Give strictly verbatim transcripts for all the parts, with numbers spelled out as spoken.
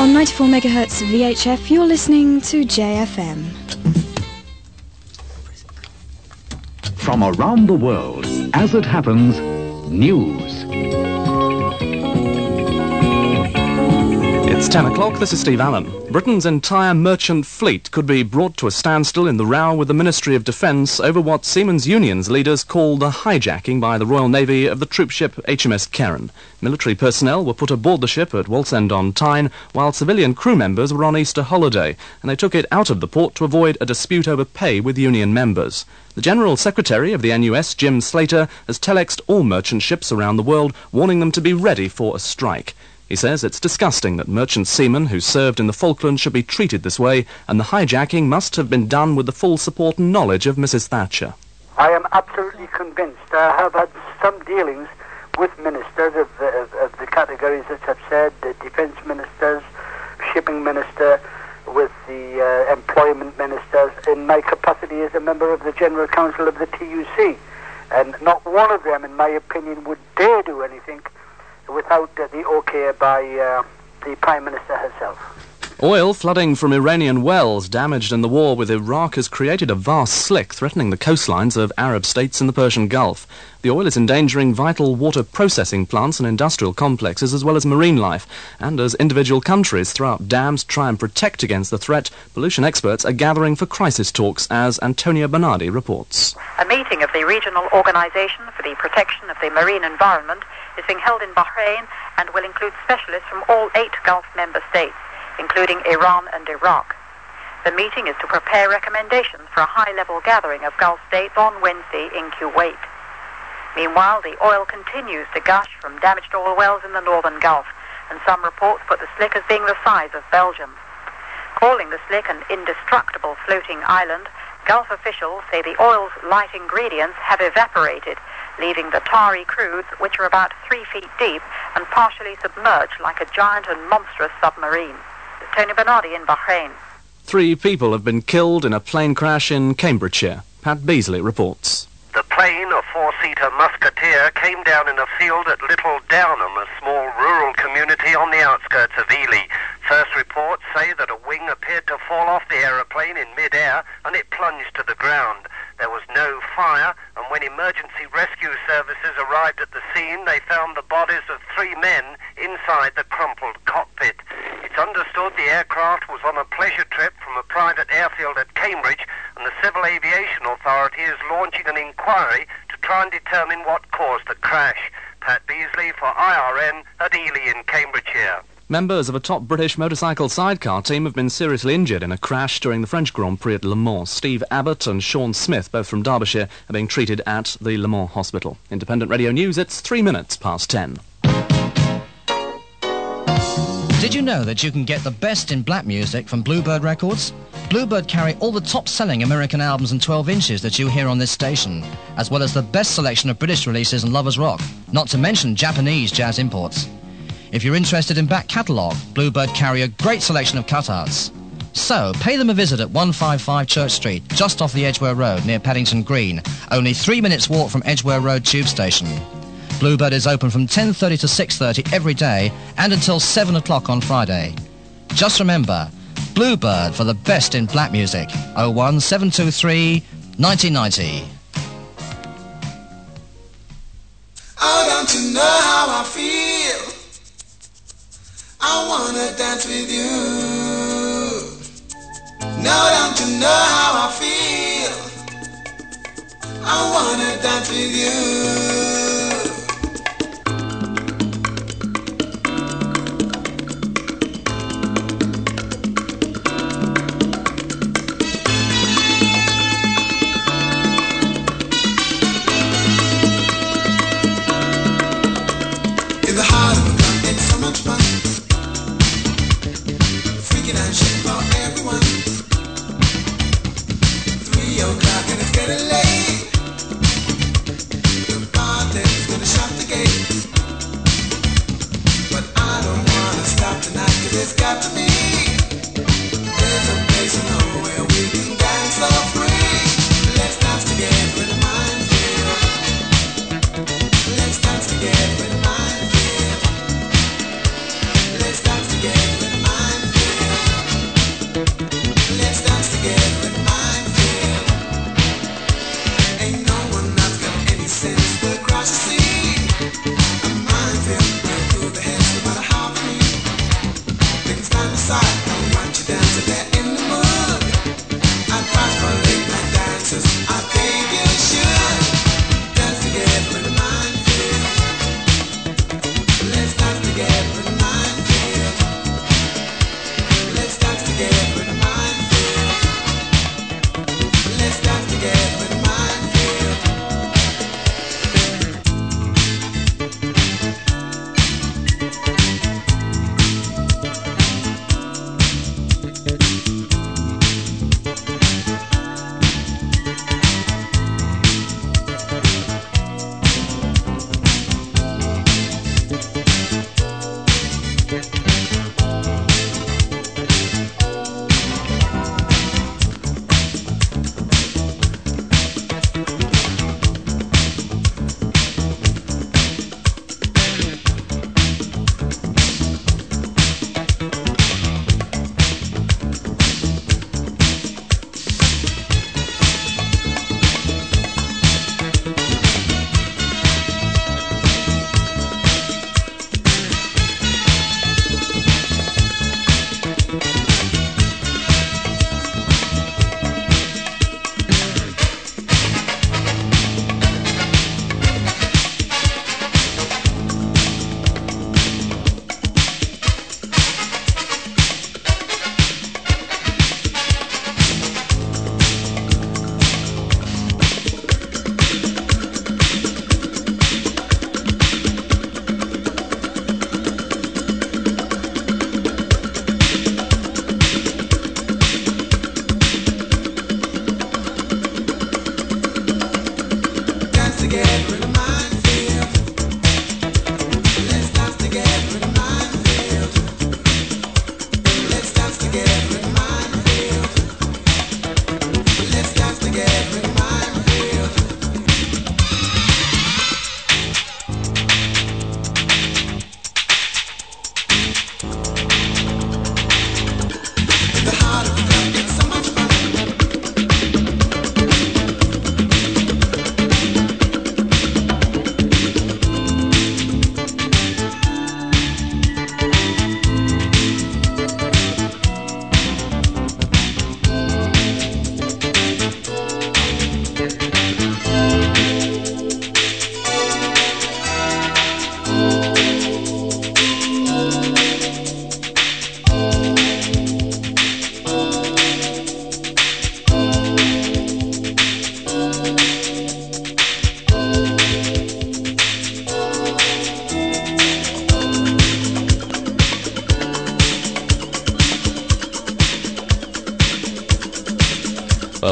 On ninety-four megahertz V H F, you're listening to J F M. From around the world, as it happens, news. It's ten o'clock, this is Steve Allen. Britain's entire merchant fleet could be brought to a standstill in the row with the Ministry of Defence over what Seamen's Union's leaders call the hijacking by the Royal Navy of the troopship H M S Keren. Military personnel were put aboard the ship at Wallsend-on-Tyne, while civilian crew members were on Easter holiday, and they took it out of the port to avoid a dispute over pay with Union members. The General Secretary of the N U S, Jim Slater, has telexed all merchant ships around the world, warning them to be ready for a strike. He says it's disgusting that merchant seamen who served in the Falklands should be treated this way, and the hijacking must have been done with the full support and knowledge of Missus Thatcher. I am absolutely convinced. I have had some dealings with ministers of the, of, of the categories that I've said, the defence ministers, shipping minister, with the uh, employment ministers, in my capacity as a member of the General Council of the T U C. And not one of them, in my opinion, would dare do anything without uh, the okay by uh, the Prime Minister herself. Oil flooding from Iranian wells damaged in the war with Iraq has created a vast slick threatening the coastlines of Arab states in the Persian Gulf. The oil is endangering vital water processing plants and industrial complexes as well as marine life. And as individual countries throw up dams to try and protect against the threat, pollution experts are gathering for crisis talks, as Antonia Bernardi reports. A meeting of the Regional Organisation for the Protection of the Marine Environment is being held in Bahrain and will include specialists from all eight Gulf member states, including Iran and Iraq. The meeting is to prepare recommendations for a high-level gathering of Gulf states on Wednesday in Kuwait. Meanwhile, the oil continues to gush from damaged oil wells in the northern Gulf, and some reports put the slick as being the size of Belgium. Calling the slick an indestructible floating island, Gulf officials say the oil's light ingredients have evaporated, leaving the tarry crudes, which are about three feet deep and partially submerged like a giant and monstrous submarine. Tony Bernardi in Bahrain. Three people have been killed in a plane crash in Cambridgeshire. Pat Beasley reports. The plane, a four-seater Musketeer, came down in a field at Little Downham, a small rural community on the outskirts of Ely. First reports say that a wing appeared to fall off the aeroplane in mid-air and it plunged to the ground. There was no fire, and when emergency rescue services arrived at the scene, they found the bodies of three men inside the crumpled cockpit. It's understood the aircraft was on a pleasure trip from a private airfield at Cambridge, and the Civil Aviation Authority is launching an inquiry to try and determine what caused the crash. Pat Beasley for I R N at Ely in Cambridgeshire. Members of a top British motorcycle sidecar team have been seriously injured in a crash during the French Grand Prix at Le Mans. Steve Abbott and Sean Smith, both from Derbyshire, are being treated at the Le Mans Hospital. Independent Radio News, it's three minutes past ten. Did you know that you can get the best in black music from Bluebird Records? Bluebird carry all the top-selling American albums and twelve inches that you hear on this station, as well as the best selection of British releases and lovers rock, not to mention Japanese jazz imports. If you're interested in back catalogue, Bluebird carry a great selection of cutouts. So, pay them a visit at one fifty-five Church Street, just off the Edgware Road near Paddington Green, only three minutes walk from Edgware Road Tube Station. Bluebird is open from ten thirty to six thirty every day and until seven o'clock on Friday. Just remember, Bluebird for the best in black music. oh one seven two three ninety ninety. Oh, don't you know how I feel? I wanna dance with you. No, don't you know how I feel? I wanna dance with you. In the heart of a gun, it's so much fun. Freaking out shit for everyone. Three o'clock and it's getting late. The bar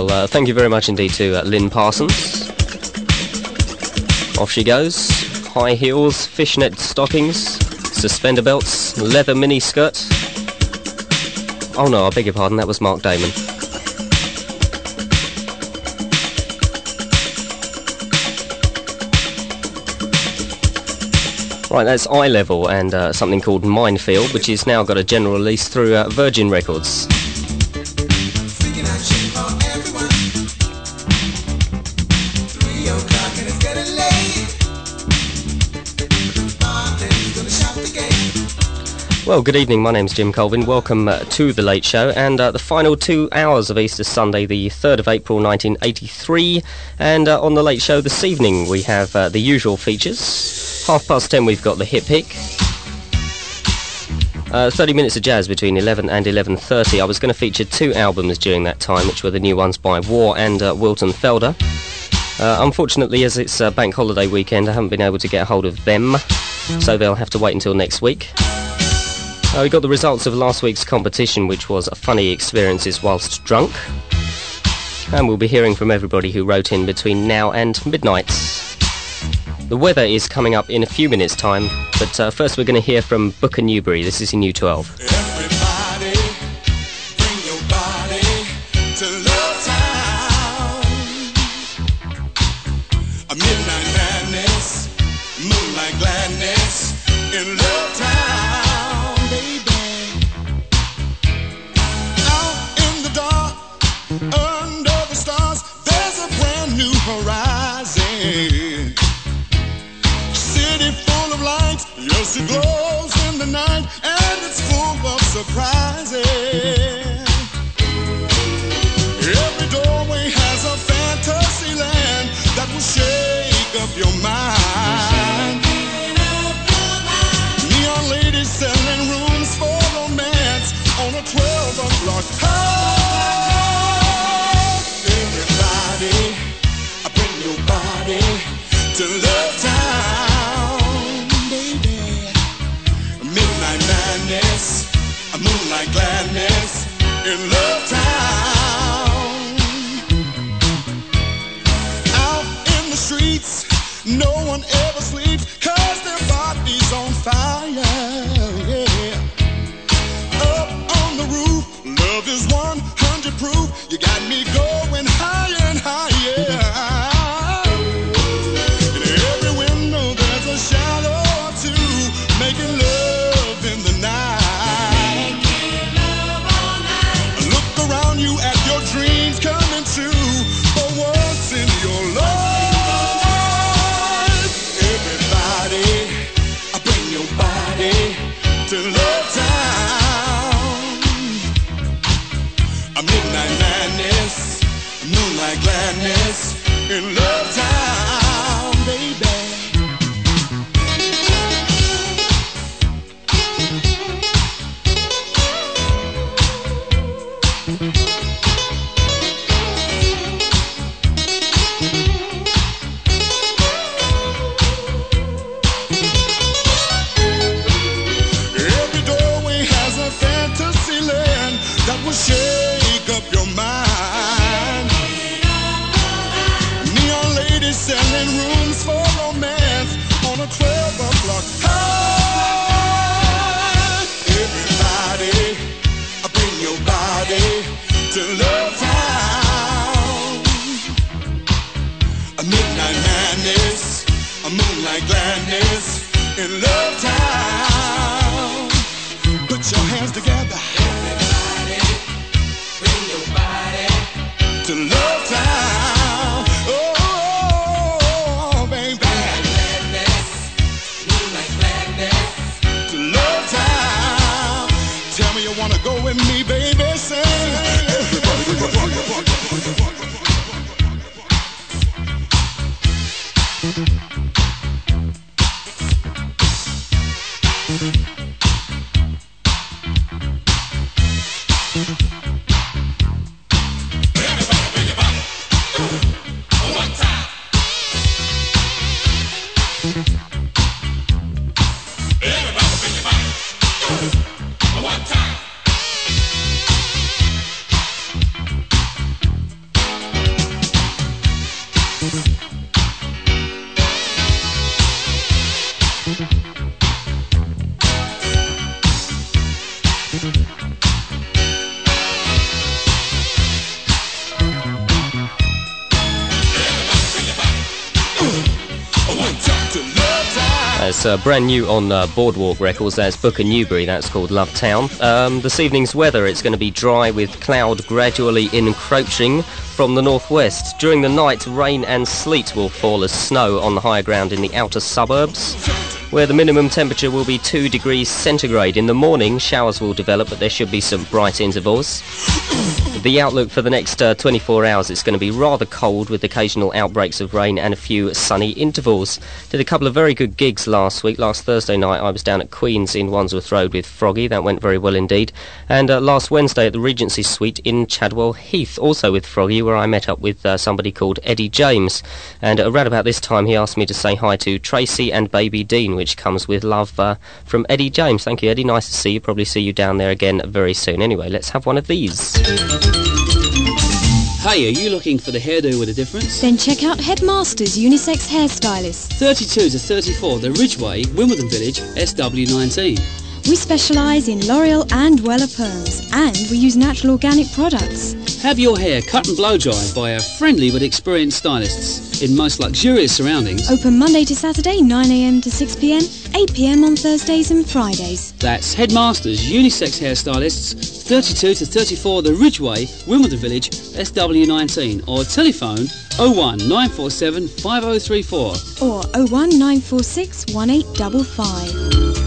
Well, uh, thank you very much indeed to uh, Lynn Parsons. Off she goes. High heels, fishnet stockings, suspender belts, leather mini skirt. Oh no, I beg your pardon, that was Mark Damon. Right, that's Eye Level and uh, something called Minefield, which has now got a general release through uh, Virgin Records. Well, good evening, my name's Jim Colvin. Welcome uh, to The Late Show, and uh, the final two hours of Easter Sunday, the third of April nineteen eighty-three. And uh, on The Late Show this evening we have uh, the usual features. Half past ten we've got the Hit Pick. Uh, thirty minutes of jazz between eleven and eleven thirty. I was going to feature two albums during that time, which were the new ones by War and uh, Wilton Felder. Uh, unfortunately, as it's uh, bank holiday weekend, I haven't been able to get hold of them, so they'll have to wait until next week. Uh, we got the results of last week's competition, which was Funny Experiences Whilst Drunk. And we'll be hearing from everybody who wrote in between now and midnight. The weather is coming up in a few minutes' time, but uh, first we're going to hear from Booker Newberry. This is in U twelve. Everybody, bring your body to Love Town. A midnight madness, moonlight gladness in Love Town, baby. Out in the dark, under the stars, there's a brand new horizon. City full of lights, yes, it glows in the night, and it's full of surprises. Every doorway has a fantasy land that will shake up your mind. Neon ladies selling rooms for romance on a twelve o'clock high. Everybody, bring your body to Love Town, baby. Midnight madness, a moonlight gladness in Love Town. Out in the streets, no one ever sleeps, 'cause their body's on fire, yeah. Up on the roof, love is one hundred proof. You got me going higher and higher. In every window there's a shadow or two, making love in the night. Making love all night. Look around you at your dreams coming true for once in your life. Everybody, bring your body to Love Town. A midnight madness, moonlight gladness in Love Town, baby. Every doorway has a fantasy land that will shake up your mind. Neon ladies selling rooms for romance on a twelve o'clock high. Everybody, bring your body to Love Town. A midnight madness, a moonlight gladness in Love Town. Put your hands together. Everybody, bring your body to Love Town. Oh, baby. Gladness, moonlight gladness to Love Town. Tell me you wanna go with me, baby. Say, everybody, everybody, everybody, everybody. It's uh, brand new on uh, Boardwalk Records. That's Booker Newberry. That's called Love Town. Um, this evening's weather, it's going to be dry with cloud gradually encroaching from the northwest. During the night, rain and sleet will fall as snow on the higher ground in the outer suburbs, where the minimum temperature will be two degrees centigrade. In the morning, showers will develop, but there should be some bright intervals. The outlook for the next uh, twenty-four hours, it's going to be rather cold with occasional outbreaks of rain and a few sunny intervals. Did a couple of very good gigs last week. Last Thursday night I was down at Queen's in Wandsworth Road with Froggy. That went very well indeed. And uh, last Wednesday at the Regency Suite in Chadwell Heath, also with Froggy, where I met up with uh, somebody called Eddie James. And around about this time he asked me to say hi to Tracy and Baby Dean, which comes with love uh, from Eddie James. Thank you, Eddie. Nice to see you. Probably see you down there again very soon. Anyway, let's have one of these. Hey, are you looking for the hairdo with a difference? Then check out Headmaster's Unisex Hairstylist. thirty-two to thirty-four, The Ridgeway, Wimbledon Village, S W nineteen. We specialise in L'Oreal and Weller perms, and we use natural organic products. Have your hair cut and blow dry by our friendly but experienced stylists in most luxurious surroundings. Open Monday to Saturday, nine a m to six p m, eight p m on Thursdays and Fridays. That's Headmasters Unisex Hairstylists, thirty-two to thirty-four, The Ridgeway, Wimbledon Village, S W nineteen, or telephone oh one nine four seven five oh three four or oh one nine four six one eight five five.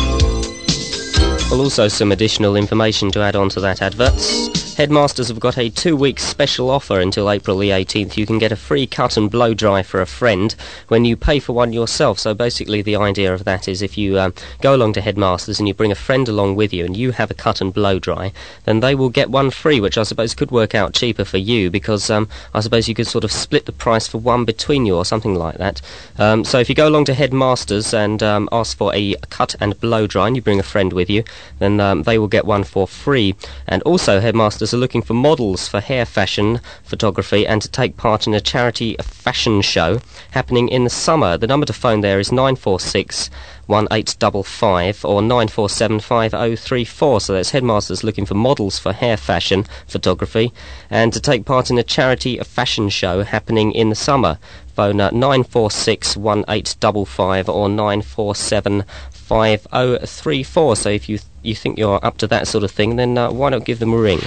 Well, also some additional information to add on to that advert. Headmasters have got a two-week special offer until April the eighteenth. You can get a free cut and blow dry for a friend when you pay for one yourself. So basically the idea of that is if you um, go along to Headmasters and you bring a friend along with you and you have a cut and blow dry, then they will get one free, which I suppose could work out cheaper for you because um, I suppose you could sort of split the price for one between you or something like that. Um, so if you go along to Headmasters and um, ask for a cut and blow dry and you bring a friend with you, then um, they will get one for free. And also Headmasters are looking for models for hair fashion photography and to take part in a charity fashion show happening in the summer. The number to phone there is nine four six one eight five five or nine four seven five oh three four. So that's Headmasters looking for models for hair fashion photography and to take part in a charity fashion show happening in the summer. Phone uh, nine four six one eight five five or nine four seven five oh three four. So if you th- you think you're up to that sort of thing, then uh, why not give them a ring?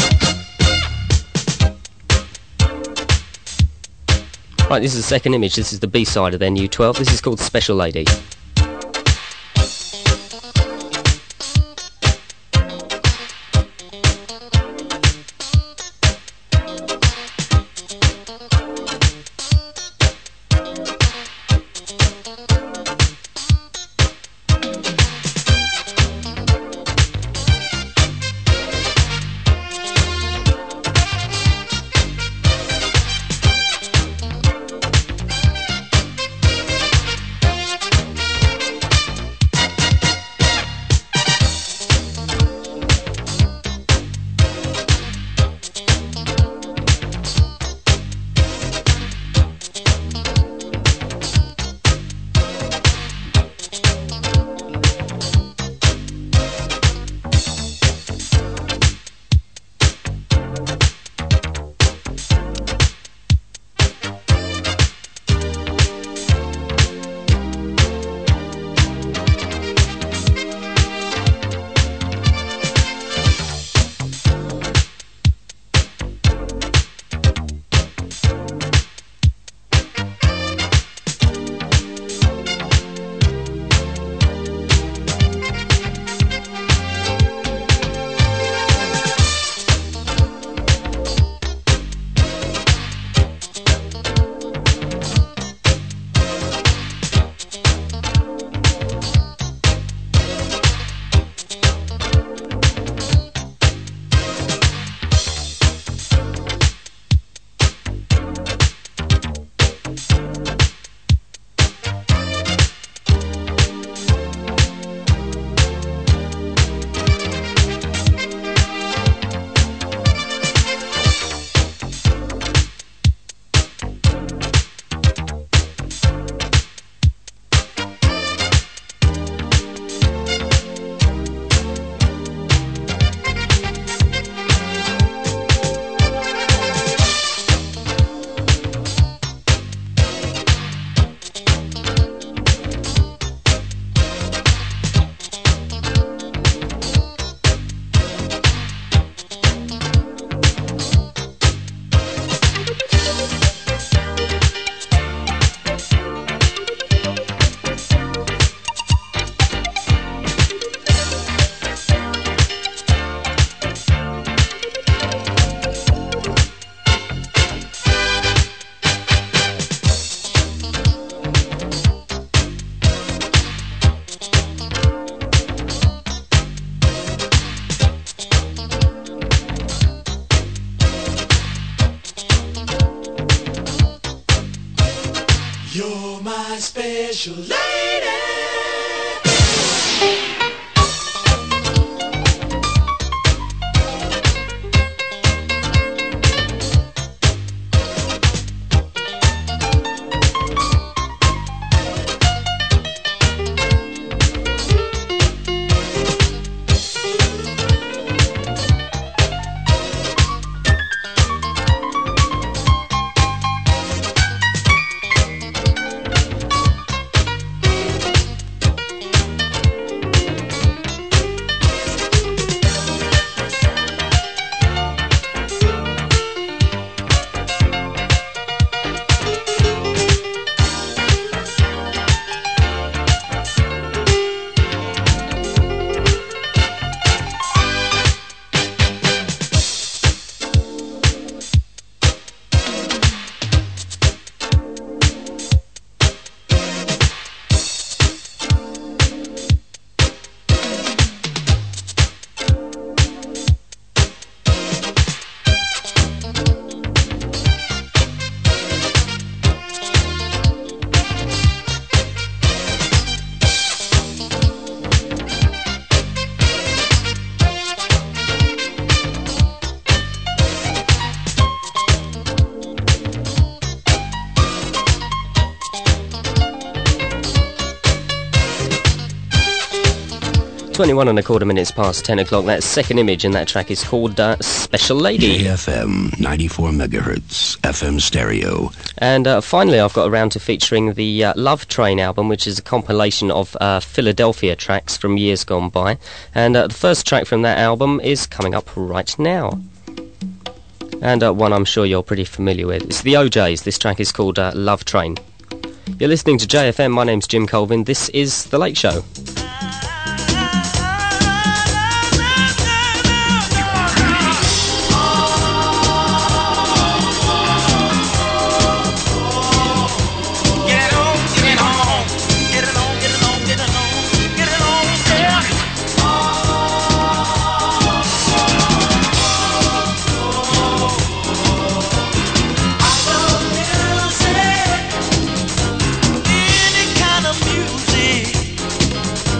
Right, this is the second image. This is the B-side of their new twelve. This is called Special Lady. special lady. twenty-one and a quarter minutes past ten o'clock. That second image in that track is called uh, Special Lady. J F M ninety-four megahertz F M stereo. And uh, finally, I've got around to featuring the uh, Love Train album, which is a compilation of uh, Philadelphia tracks from years gone by. And uh, the first track from that album is coming up right now. And uh, one I'm sure you're pretty familiar with. It's the O Js. This track is called uh, Love Train. You're listening to J F M. My name's Jim Colvin. This is The Late Show. Any kind of music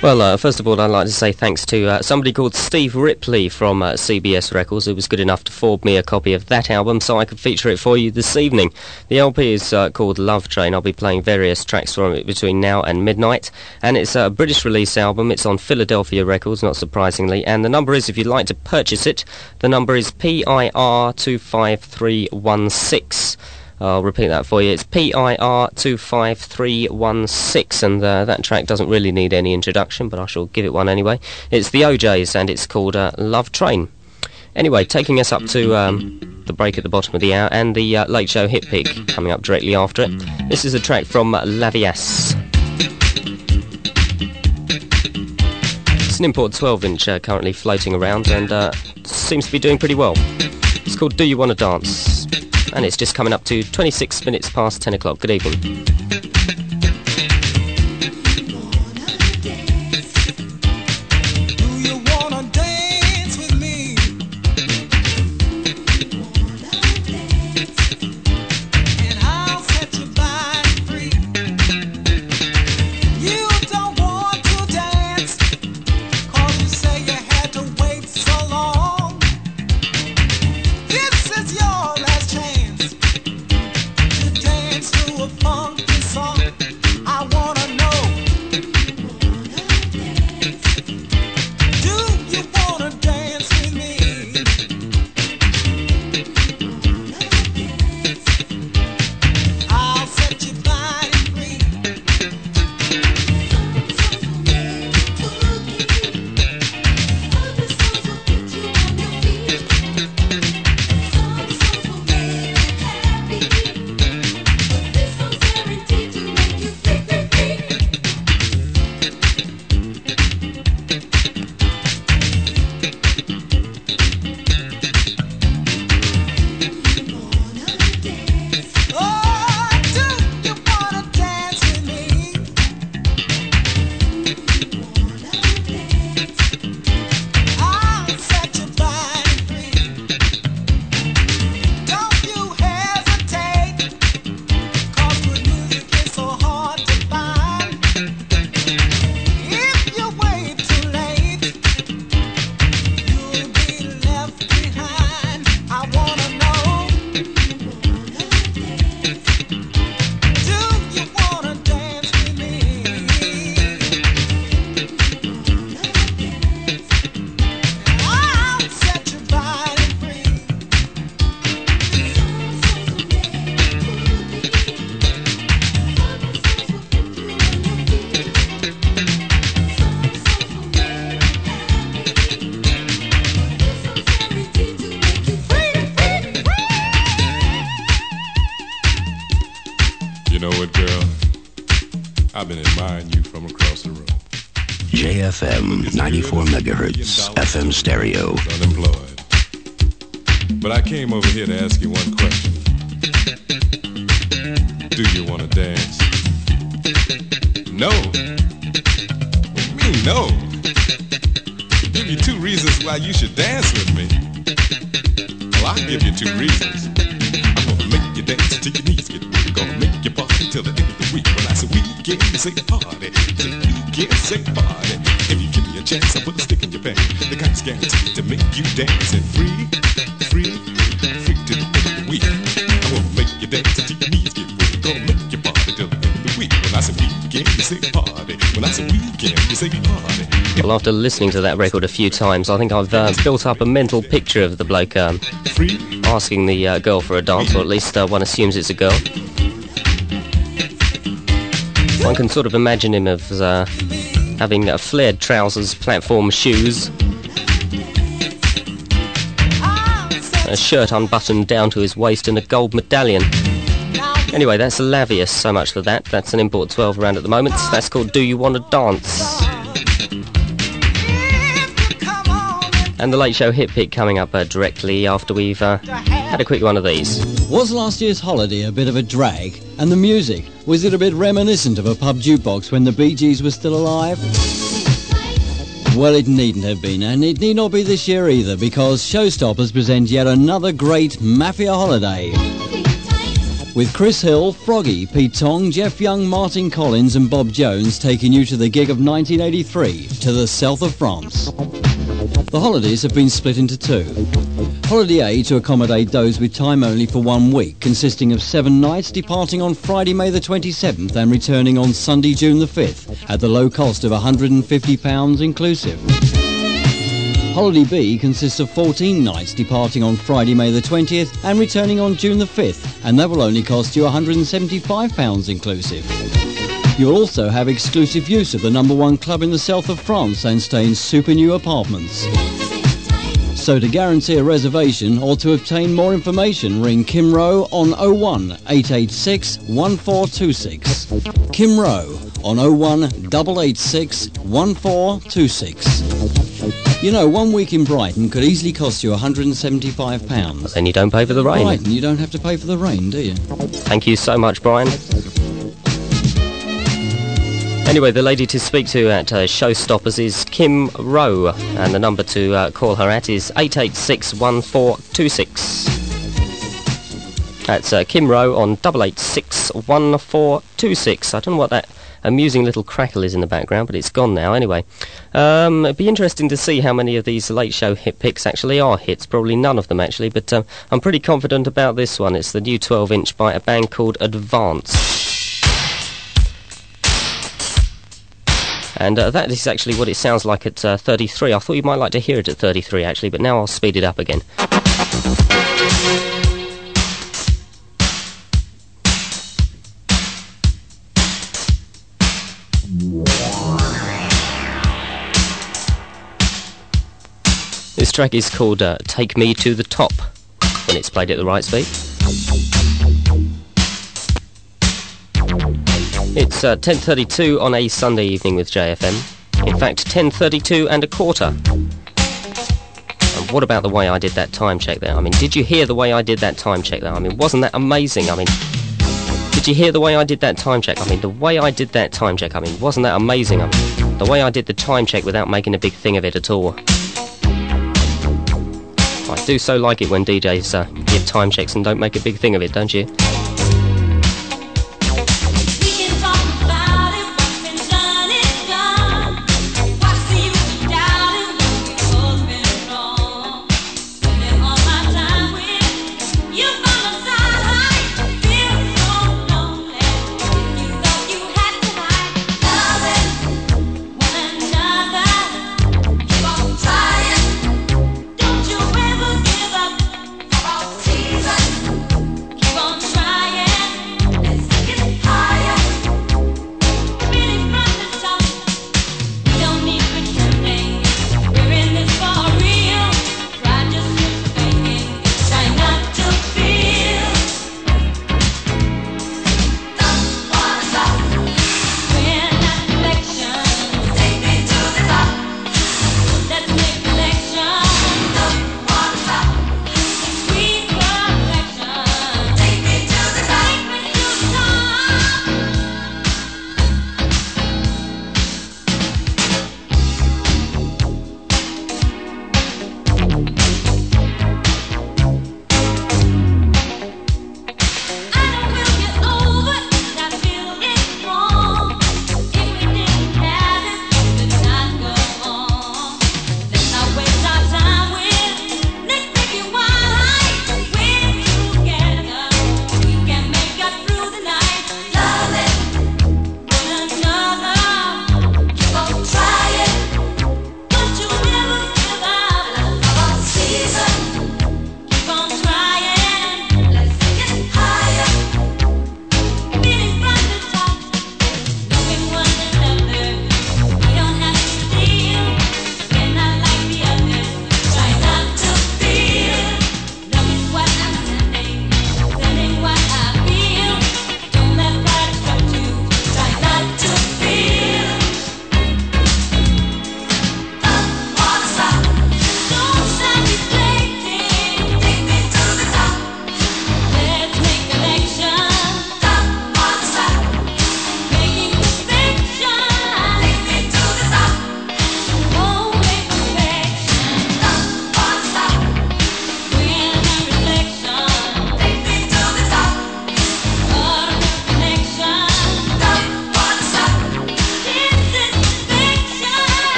Well, uh, first of all, I'd like to say thanks to uh, somebody called Steve Ripley from uh, C B S Records, who was good enough to forward me a copy of that album so I could feature it for you this evening. The L P is uh, called Love Train. I'll be playing various tracks from it between now and midnight, and it's a British release album. It's on Philadelphia Records, not surprisingly, and the number is, if you'd like to purchase it, the number is P I R two five three one six. I'll repeat that for you. It's P I R two five three one six, and uh, that track doesn't really need any introduction, but I shall give it one anyway. It's the O Js, and it's called uh, Love Train. Anyway, taking us up to um, the break at the bottom of the hour, and the uh, Late Show Hit Pick coming up directly after it. This is a track from uh, Lavias. It's an import twelve inch uh, currently floating around, and uh, seems to be doing pretty well. It's called Do You Wanna Dance? And it's just coming up to twenty-six minutes past ten o'clock. Good evening. F M ninety-four megahertz F M stereo. Unemployed. But I came over here to ask you one question. Do you want to dance? No. What do you mean no? I'll give you two reasons why you should dance with me. Well, I'll give you two reasons. I'm gonna make you dance till your knees get weak. Gonna make you party till the end of the week. When I say weekend, you say party. Say weekend, say party. If you give me a chance, I'll put a stick in your pants. The kind's guaranteed to make you dance and free, free, free till the end of the week. I'm gonna make you dance till your knees get weak. Gonna make you party till the end of the week. When I say weekend, you say party. When I say weekend, you say party. Well, after listening to that record a few times, I think I've uh, built up a mental picture of the bloke um, asking the uh, girl for a dance, or at least uh, one assumes it's a girl. One can sort of imagine him as uh, having uh, flared trousers, platform shoes, a shirt unbuttoned down to his waist, and a gold medallion. Anyway, that's Lavias, so much for that. That's an import twelve around at the moment. That's called Do You Want to Dance? And the Late Show Hit Pick coming up uh, directly after we've uh, had a quick one of these. Was last year's holiday a bit of a drag? And the music, was it a bit reminiscent of a pub jukebox when the Bee Gees were still alive? Well, it needn't have been, and it need not be this year either, because Showstoppers present yet another great Mafia holiday. with Chris Hill, Froggy, Pete Tong, Jeff Young, Martin Collins and Bob Jones taking you to the gig of nineteen eighty-three to the south of France. The holidays have been split into two. Holiday A to accommodate those with time only for one week, consisting of seven nights departing on Friday, May the twenty-seventh and returning on Sunday, June the fifth at the low cost of one hundred fifty pounds inclusive. Holiday B consists of fourteen nights departing on Friday, May the twentieth and returning on June the fifth, and that will only cost you one hundred seventy-five pounds inclusive. You'll also have exclusive use of the number one club in the south of France and stay in super new apartments. So to guarantee a reservation or to obtain more information, ring Kim Rowe on oh one, eight eight six, one four two six. Kim Rowe on oh one, eight eight six, one four two six. You know, one week in Brighton could easily cost you one hundred seventy-five pounds. But then you don't pay for the rain. Brighton, you don't have to pay for the rain, do you? Thank you so much, Brian. Anyway, the lady to speak to at uh, Showstoppers is Kim Rowe, and the number to uh, call her at is eight eight six, one four two six. That's uh, Kim Rowe on eight eight six, one four two six. I don't know what that amusing little crackle is in the background, but it's gone now anyway. Um, it'd be interesting to see how many of these late show hit picks actually are hits. Probably none of them actually, but um, I'm pretty confident about this one. It's the new twelve inch by a band called Advance. And uh, that is actually what it sounds like at uh, thirty-three. I thought you might like to hear it at thirty-three actually, but now I'll speed it up again. This track is called uh, Take Me to the Top, when it's played at the right speed. It's uh, ten thirty-two on a Sunday evening with J F M. In fact, ten thirty-two and a quarter. And what about the way I did that time check there? I mean, did you hear the way I did that time check there? I mean, wasn't that amazing? I mean, did you hear the way I did that time check? I mean, the way I did that time check, I mean, wasn't that amazing? I mean, the way I did the time check without making a big thing of it at all. I do so like it when D Js uh, give time checks and don't make a big thing of it, don't you? Try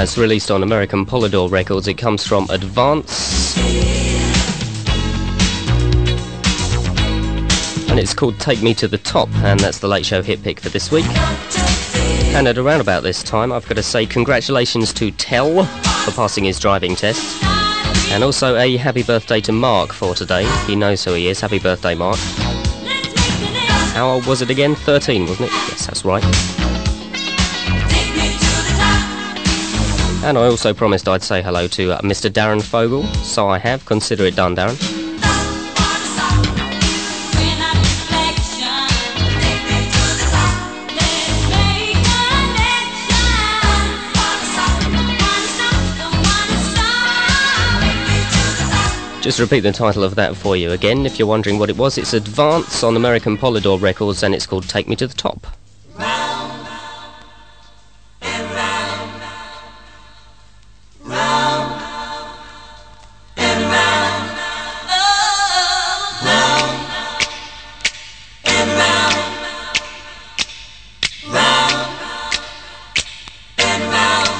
That's released on American Polydor Records. It comes from Advance. And it's called Take Me to the Top, and that's the Late Show hit pick for this week. And at around about this time, I've got to say congratulations to Tell for passing his driving test. And also a happy birthday to Mark for today. He knows who he is. Happy birthday, Mark. How old was it again? thirteen, wasn't it? Yes, that's right. And I also promised I'd say hello to uh, Mister Darren Fogel, so I have. Consider it done, Darren. Just repeat the title of that for you again, if you're wondering what it was. It's Advance on American Polydor Records, and it's called Take Me to the Top. Round and round, round and round, oh, round and round, round and round.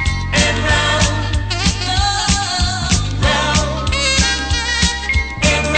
And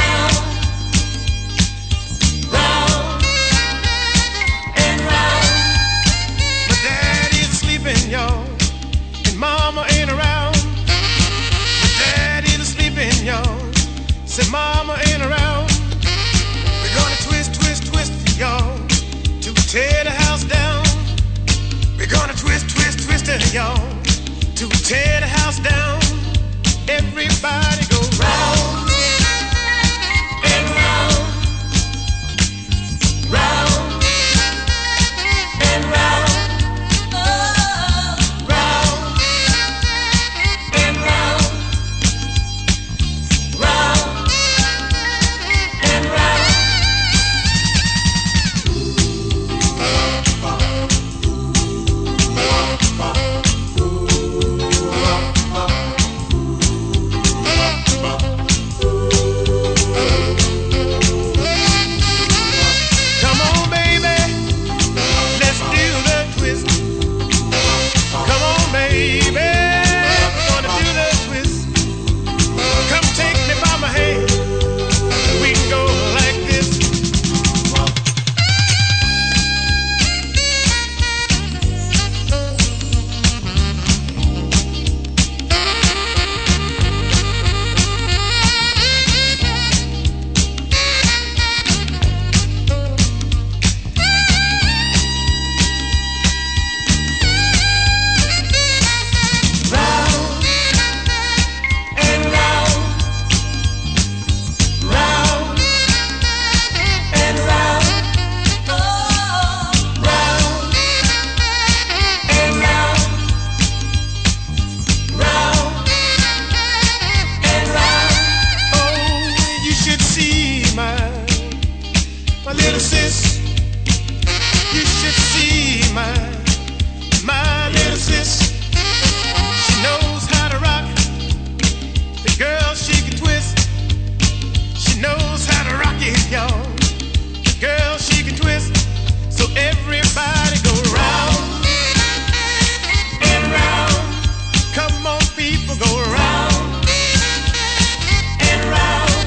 y'all. Girl, she can twist, so everybody go round and round. Come on, people, go round and round,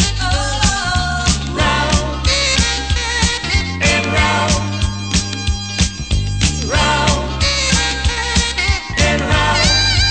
round and round, round and round.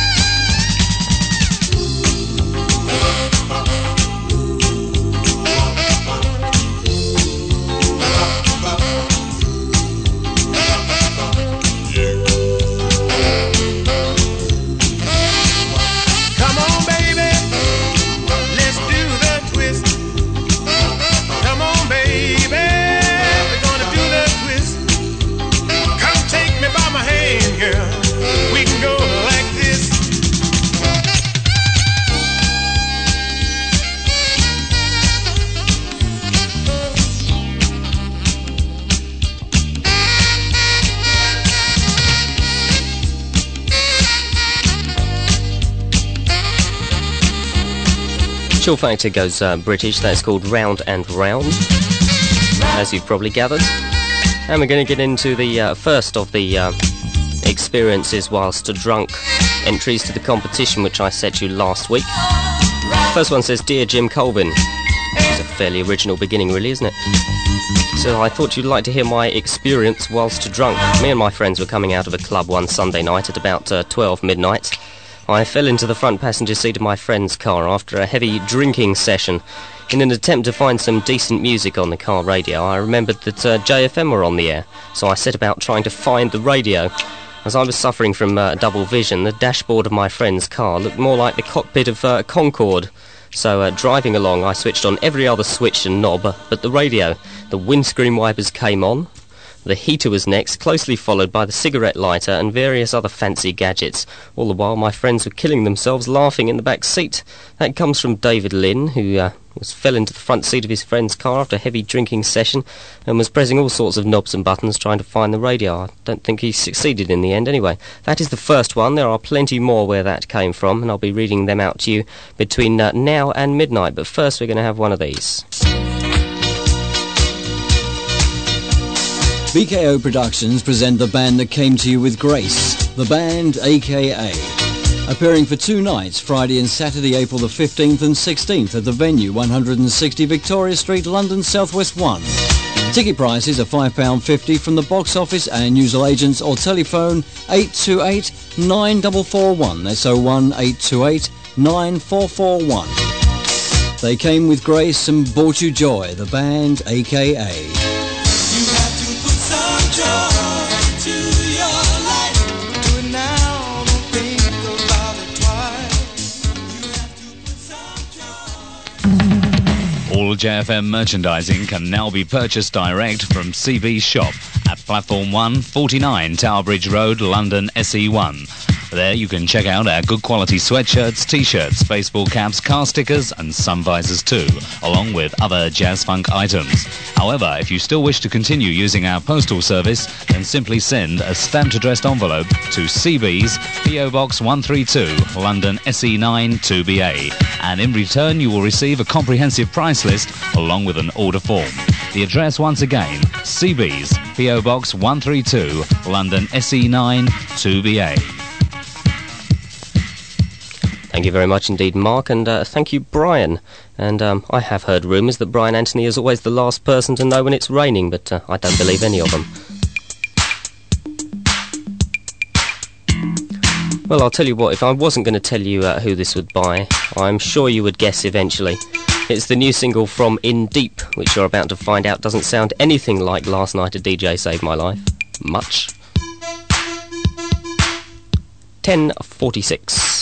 Come on, baby, let's do the twist. Come on, baby, we're gonna do the twist. Come take me by my hand, girl. We can go like this. Chill Factor goes uh, British. That's called Round and Round, as you've probably gathered. And we're going to get into the uh, first of the uh, experiences whilst drunk entries to the competition, which I said to you last week. First one says, Dear Jim Colvin. It's a fairly original beginning, really, isn't it? So I thought you'd like to hear my experience whilst drunk. Me and my friends were coming out of a club one Sunday night at about uh, twelve midnight. I fell into the front passenger seat of my friend's car after a heavy drinking session. In an attempt to find some decent music on the car radio, I remembered that uh, J F M were on the air, so I set about trying to find the radio. As I was suffering from uh, double vision, the dashboard of my friend's car looked more like the cockpit of uh, Concorde. So uh, driving along, I switched on every other switch and knob but the radio. The windscreen wipers came on. The heater was next, closely followed by the cigarette lighter and various other fancy gadgets. All the while, my friends were killing themselves laughing in the back seat. That comes from David Lynn, who uh, was fell into the front seat of his friend's car after a heavy drinking session and was pressing all sorts of knobs and buttons trying to find the radio. I don't think he succeeded in the end anyway. That is the first one. There are plenty more where that came from, and I'll be reading them out to you between uh, now and midnight. But first, we're going to have one of these. B K O Productions present the band that came to you with grace, the band A K A. Appearing for two nights, Friday and Saturday, April the fifteenth and sixteenth at the venue, one hundred sixty Victoria Street, London, South West one. Ticket prices are five pounds fifty from the box office and usual agents or telephone eight two eight, nine four four one. That's oh one, eight two eight, nine four four one. They came with grace and brought you joy, the band A K A. All J F M merchandising can now be purchased direct from C B's shop at Platform one, forty-nine Tower Bridge Road, London, S E one. There you can check out our good quality sweatshirts, t-shirts, baseball caps, car stickers and sun visors too, along with other jazz funk items. However, if you still wish to continue using our postal service, then simply send a stamped addressed envelope to C B's P O Box one three two, London, S E nine, two B A. And in return you will receive a comprehensive price list along with an order form. The address once again, C B's P O Box one three two, London, S E nine, two B A. Thank you very much indeed, Mark, and uh, thank you, Brian. And um, I have heard rumours that Brian Anthony is always the last person to know when it's raining, but uh, I don't believe any of them. Well, I'll tell you what, if I wasn't going to tell you uh, who this would buy, I'm sure you would guess eventually. It's the new single from In Deep, which you're about to find out doesn't sound anything like Last Night a D J Saved My Life. Much. ten forty-six.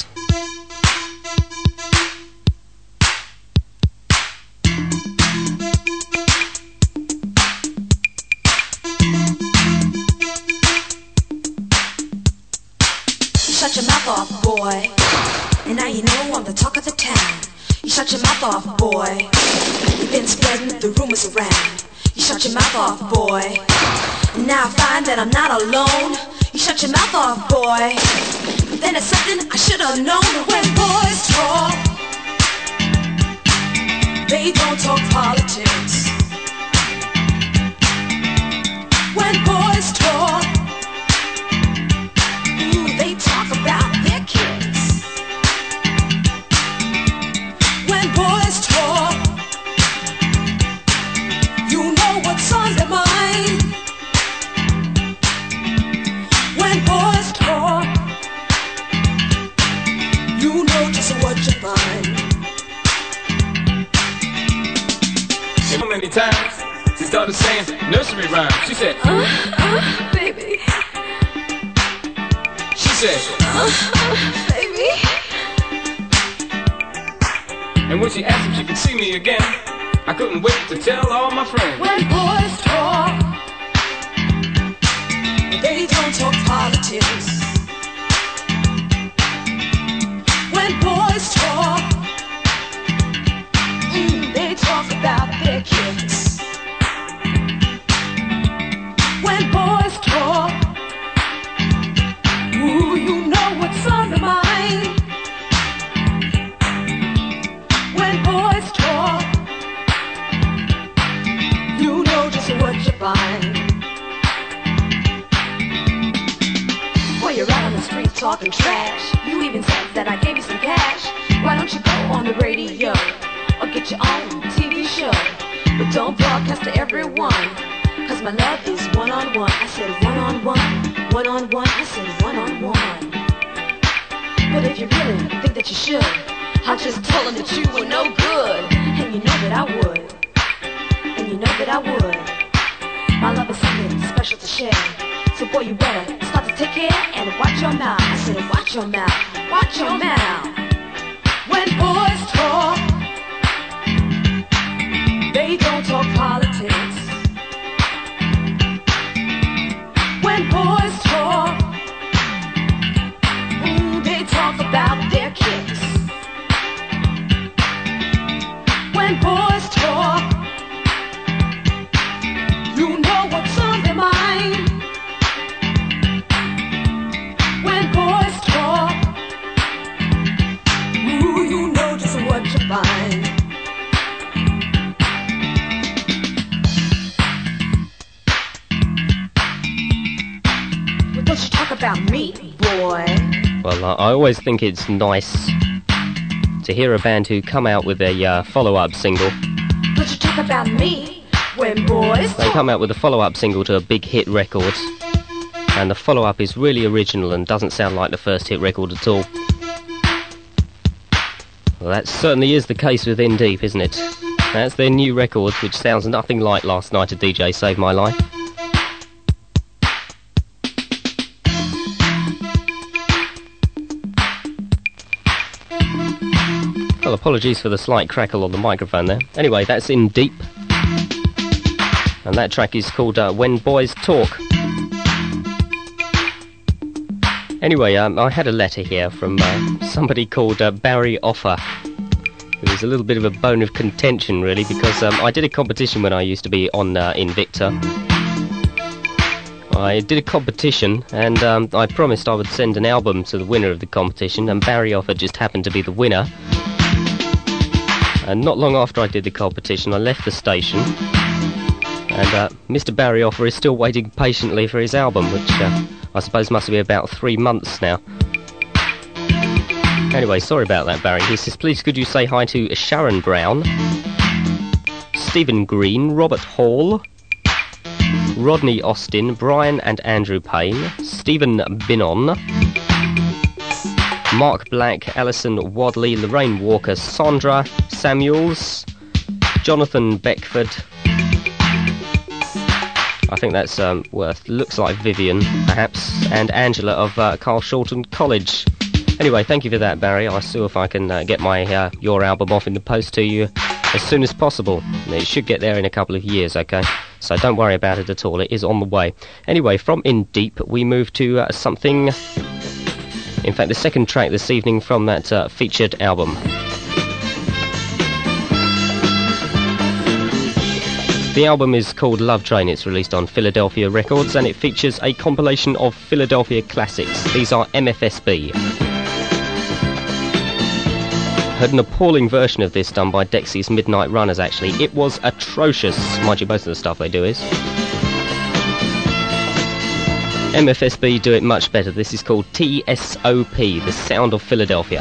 Shut your mouth off, boy. And now you know I'm the talk of the town. You shut your mouth off, boy. You've been spreading the rumors around. You shut your mouth off, boy. And now I find that I'm not alone. You shut your mouth off, boy. But then it's something I should have known. When boys talk, they don't talk politics. many times. She started saying nursery rhymes. She said, uh, uh, baby. She said, uh, uh, baby. And when she asked if she could see me again, I couldn't wait to tell all my friends. When boys talk, they don't talk politics. When boys talk, mm, they talk about their kids. When boys talk, ooh, you know what's on their mind. When boys talk, you know just what you find. While you're out on the street talking trash, you even said that I gave you some cash. Why don't you go on the radio or get your own T V show? But don't broadcast to everyone, cause my love is one-on-one. I said one-on-one, one-on-one, I said one-on-one. But if you really think that you should, I'll just tell them that you were no good. And you know that I would. And you know that I would. My love is something special to share. So boy, you better start to take care and watch your mouth. I said watch your mouth, watch your mouth. When boys talk, they don't talk politics. When boys talk, ooh, they talk about their kicks. When boys talk, you know what's on their mind. When boys talk, ooh, you know just what you find. Well, don't you talk about me, boy. Well, I I always think it's nice to hear a band who come out with a uh, follow-up single. Don't you talk about me when boys They talk. come out with a follow-up single to a big hit record, and the follow-up is really original and doesn't sound like the first hit record at all. Well, that certainly is the case with In Deep, isn't it? That's their new record, which sounds nothing like Last Night a D J Saved My Life. Well, apologies for the slight crackle on the microphone there. Anyway, that's In Deep. And that track is called uh, When Boys Talk. Anyway, um, I had a letter here from uh, somebody called uh, Barry Offer. It was a little bit of a bone of contention, really, because um, I did a competition when I used to be on uh, Invicta. I did a competition, and um, I promised I would send an album to the winner of the competition, and Barry Offer just happened to be the winner. And not long after I did the competition, I left the station, and uh, Mister Barry Offer is still waiting patiently for his album, which uh, I suppose must be about three months now. Anyway, sorry about that, Barry. He says, please could you say hi to Sharon Brown, Stephen Green, Robert Hall, Rodney Austin, Brian and Andrew Payne, Stephen Binon, Mark Black, Alison Wadley, Lorraine Walker, Sandra Samuels, Jonathan Beckford. I think that's um, worth. Looks like Vivian, perhaps, and Angela of uh, Carl Shorten College. Anyway, thank you for that, Barry. I'll see if I can uh, get my uh, your album off in the post to you as soon as possible. It should get there in a couple of years, okay? So don't worry about it at all. It is on the way. Anyway, from In Deep, we move to uh, something... In fact, the second track this evening from that uh, featured album. The album is called Love Train. It's released on Philadelphia Records, and it features a compilation of Philadelphia classics. These are M F S B. Heard an appalling version of this done by Dexy's Midnight Runners, actually. It was atrocious. Mind you, most of the stuff they do is. M F S B do it much better. This is called T S O P, The Sound of Philadelphia.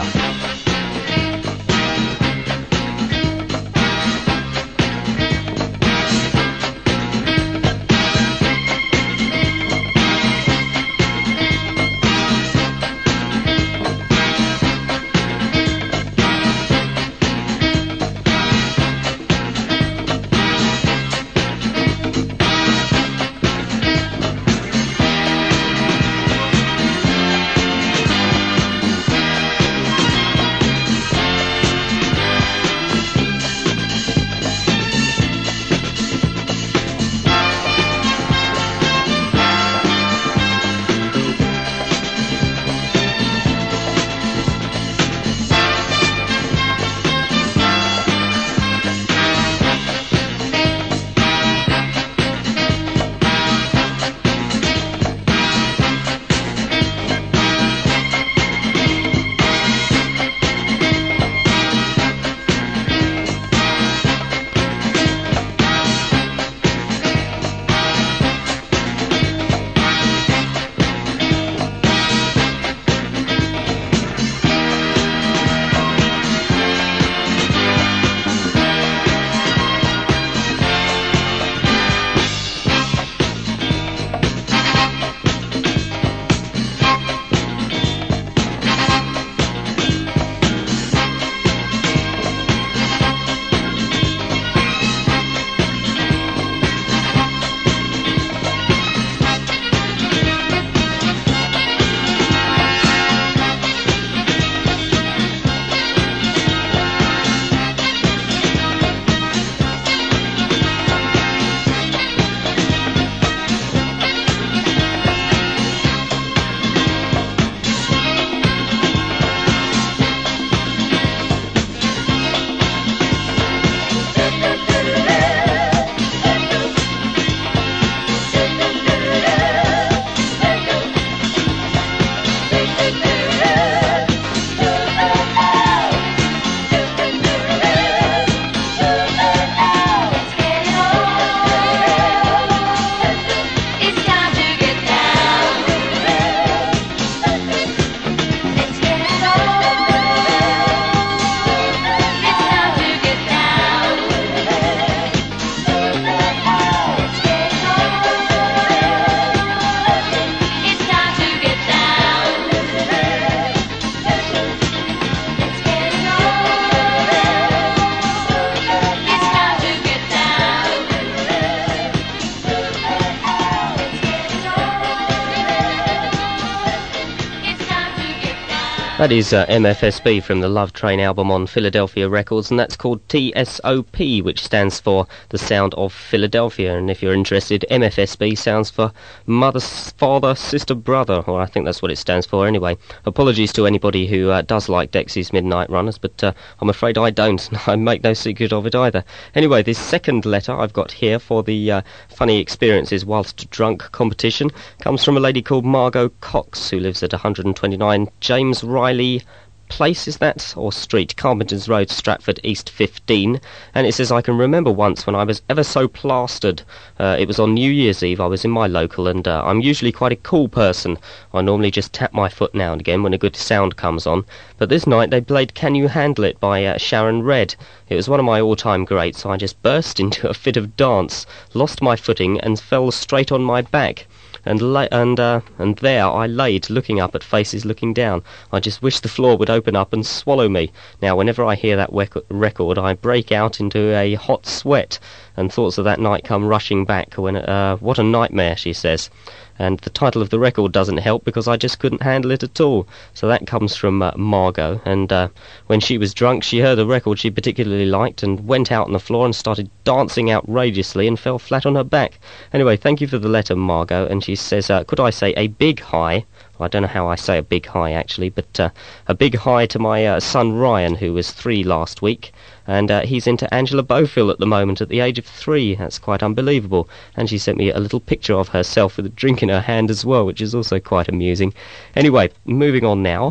That is uh, M F S B from the Love Train album on Philadelphia Records, and that's called T S O P, which stands for The Sound of Philadelphia. And if you're interested, M F S B stands for Mother, Father, Sister, Brother, or I think that's what it stands for anyway. Apologies to anybody who uh, does like Dexy's Midnight Runners, but uh, I'm afraid I don't, and I make no secret of it either. Anyway, this second letter I've got here for the uh, Funny Experiences Whilst Drunk competition comes from a lady called Margot Cox, who lives at one hundred twenty-nine James Riley Place, is that, or Street, Carpenter's Road, Stratford, East fifteen, and it says, I can remember once when I was ever so plastered. Uh, it was on New Year's Eve. I was in my local, and uh, I'm usually quite a cool person. I normally just tap my foot now and again when a good sound comes on, but this night they played Can You Handle It by uh, Sharon Redd. It was one of my all-time greats, so I just burst into a fit of dance, lost my footing, and fell straight on my back. And la- and uh, and there I laid, looking up at faces looking down. I just wished the floor would open up and swallow me. Now, whenever I hear that wec- record, I break out into a hot sweat, and thoughts of that night come rushing back. When uh, what a nightmare, she says. And the title of the record doesn't help because I just couldn't handle it at all. So that comes from uh, Margot. And uh, when she was drunk, she heard a record she particularly liked and went out on the floor and started dancing outrageously and fell flat on her back. Anyway, thank you for the letter, Margot. And she says, uh, could I say a big hi? Well, I don't know how I say a big hi, actually, but uh, a big hi to my uh, son Ryan, who was three last week. And uh, he's into Angela Bofill at the moment at the age of three. That's quite unbelievable. And she sent me a little picture of herself with a drink in her hand as well, which is also quite amusing. Anyway, moving on now.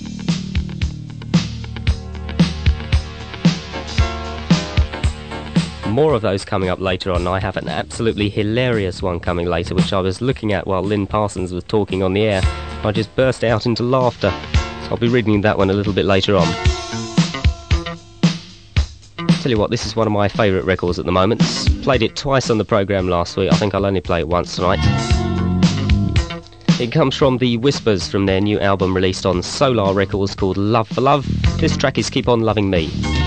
More of those coming up later on. I have an absolutely hilarious one coming later, which I was looking at while Lynn Parsons was talking on the air. I just burst out into laughter. So I'll be reading that one a little bit later on. Tell you what, this is one of my favourite records at the moment. Played it twice on the programme last week. I think I'll only play it once tonight. It comes from the Whispers from their new album released on Solar Records called Love for Love. This track is Keep On Loving Me.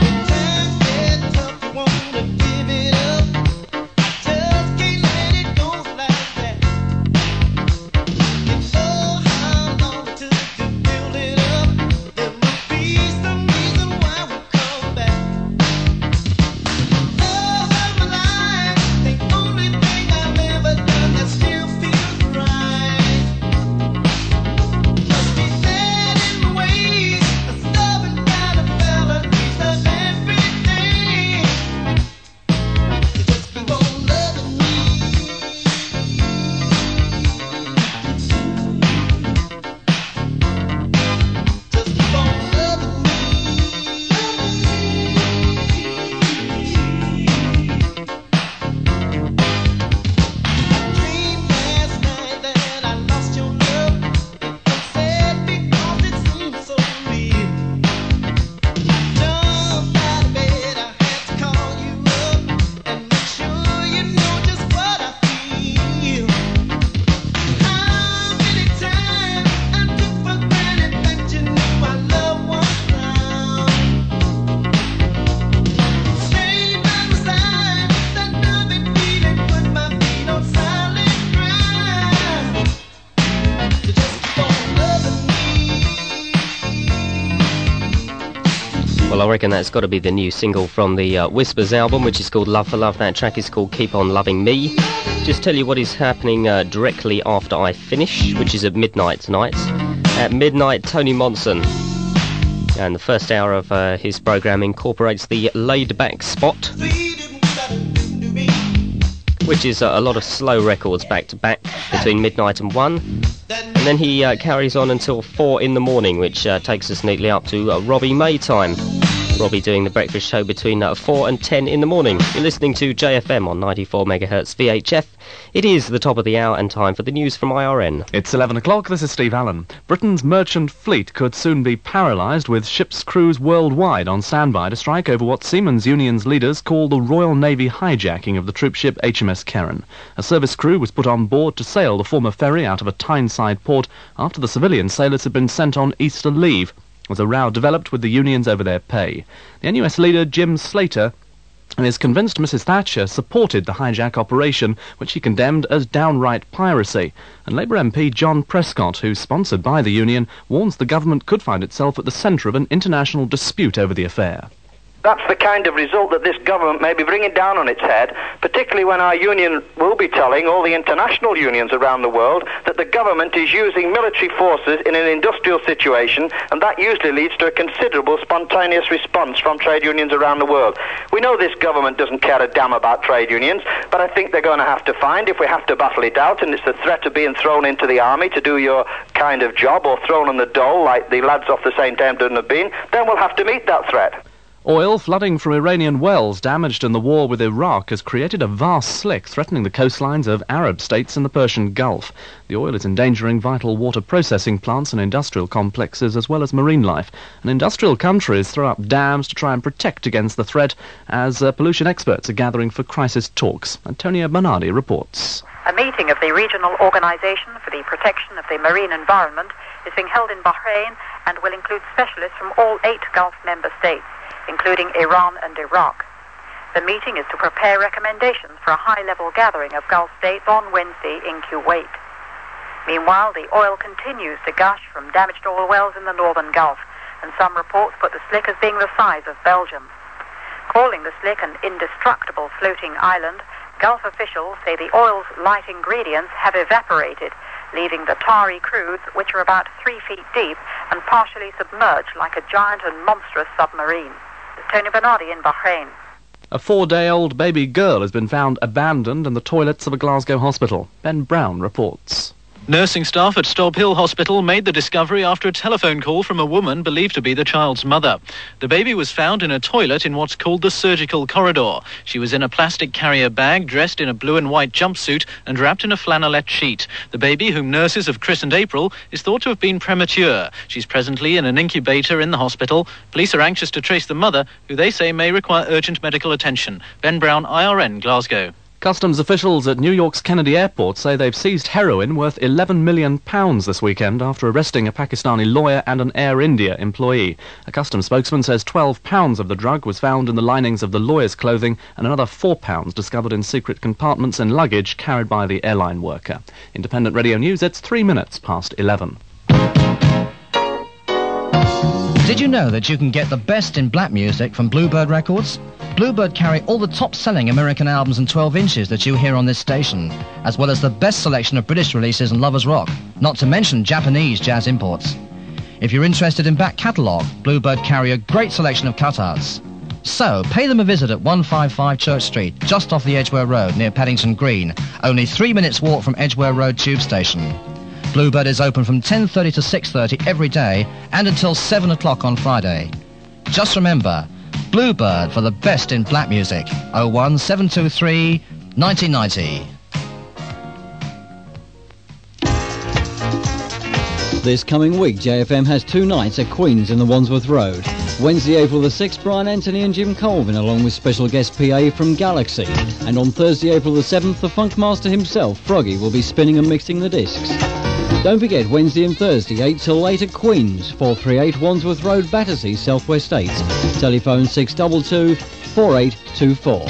Well, I reckon that's got to be the new single from the uh, Whispers album, which is called Love for Love. That track is called Keep On Loving Me. Just tell you what is happening uh, directly after I finish, which is at midnight tonight. At midnight, Tony Monson. And the first hour of uh, his programme incorporates the laid-back spot, which is uh, a lot of slow records back-to-back between midnight and one. And then he uh, carries on until four in the morning, which uh, takes us neatly up to uh, Robbie May time. Robbie doing the breakfast show between uh, four and ten in the morning. You're listening to J F M on ninety-four megahertz V H F. It is the top of the hour and time for the news from I R N. It's eleven o'clock, this is Steve Allen. Britain's merchant fleet could soon be paralysed, with ships' crews worldwide on standby to strike over what Seamen's Union's leaders call the Royal Navy hijacking of the troopship H M S Keren. A service crew was put on board to sail the former ferry out of a Tyneside port after the civilian sailors had been sent on Easter leave, as a row developed with the unions over their pay. The N U S leader, Jim Slater, and is convinced Missus Thatcher supported the hijack operation, which he condemned as downright piracy. And Labour M P John Prescott, who's sponsored by the union, warns the government could find itself at the centre of an international dispute over the affair. That's the kind of result that this government may be bringing down on its head, particularly when our union will be telling all the international unions around the world that the government is using military forces in an industrial situation, and that usually leads to a considerable spontaneous response from trade unions around the world. We know this government doesn't care a damn about trade unions, but I think they're going to have to find, if we have to battle it out, and it's the threat of being thrown into the army to do your kind of job, or thrown on the dole like the lads off the Saint Emden have been, then we'll have to meet that threat. Oil flooding from Iranian wells damaged in the war with Iraq has created a vast slick threatening the coastlines of Arab states in the Persian Gulf. The oil is endangering vital water processing plants and industrial complexes as well as marine life. And industrial countries throw up dams to try and protect against the threat as uh, pollution experts are gathering for crisis talks. Antonia Bernardi reports. A meeting of the Regional Organisation for the Protection of the Marine Environment is being held in Bahrain and will include specialists from all eight Gulf member states, including Iran and Iraq. The meeting is to prepare recommendations for a high-level gathering of Gulf states on Wednesday in Kuwait. Meanwhile, the oil continues to gush from damaged oil wells in the northern Gulf, and some reports put the slick as being the size of Belgium. Calling the slick an indestructible floating island, Gulf officials say the oil's light ingredients have evaporated, leaving the tarry crudes, which are about three feet deep and partially submerged like a giant and monstrous submarine. Tony Bernardi in Bahrain. A four-day-old baby girl has been found abandoned in the toilets of a Glasgow hospital. Ben Brown reports. Nursing staff at Stob Hill Hospital made the discovery after a telephone call from a woman believed to be the child's mother. The baby was found in a toilet in what's called the surgical corridor. She was in a plastic carrier bag, dressed in a blue and white jumpsuit and wrapped in a flannelette sheet. The baby, whom nurses have christened April, is thought to have been premature. She's presently in an incubator in the hospital. Police are anxious to trace the mother, who they say may require urgent medical attention. Ben Brown, I R N, Glasgow. Customs officials at New York's Kennedy Airport say they've seized heroin worth eleven million pounds this weekend after arresting a Pakistani lawyer and an Air India employee. A customs spokesman says twelve pounds of the drug was found in the linings of the lawyer's clothing and another four pounds discovered in secret compartments and luggage carried by the airline worker. Independent Radio News, it's three minutes past eleven. Did you know that you can get the best in black music from Bluebird Records? Bluebird carry all the top-selling American albums and twelve inches that you hear on this station, as well as the best selection of British releases and lovers rock, not to mention Japanese jazz imports. If you're interested in back catalogue, Bluebird carry a great selection of cutouts. So, pay them a visit at one fifty-five Church Street, just off the Edgware Road near Paddington Green, only three minutes walk from Edgware Road Tube Station. Bluebird is open from ten thirty to six thirty every day and until seven o'clock on Friday. Just remember, Bluebird for the best in black music. oh one seven two three nineteen ninety. This coming week, J F M has two nights at Queen's in the Wandsworth Road. Wednesday, April the sixth, Brian Anthony and Jim Colvin, along with special guest P A from Galaxy. And on Thursday, April the seventh, the Funk Master himself, Froggy, will be spinning and mixing the discs. Don't forget, Wednesday and Thursday, eight till eight at Queen's, four thirty-eight Wandsworth Road, Battersea, South West eight. Telephone six two two, four eight two four.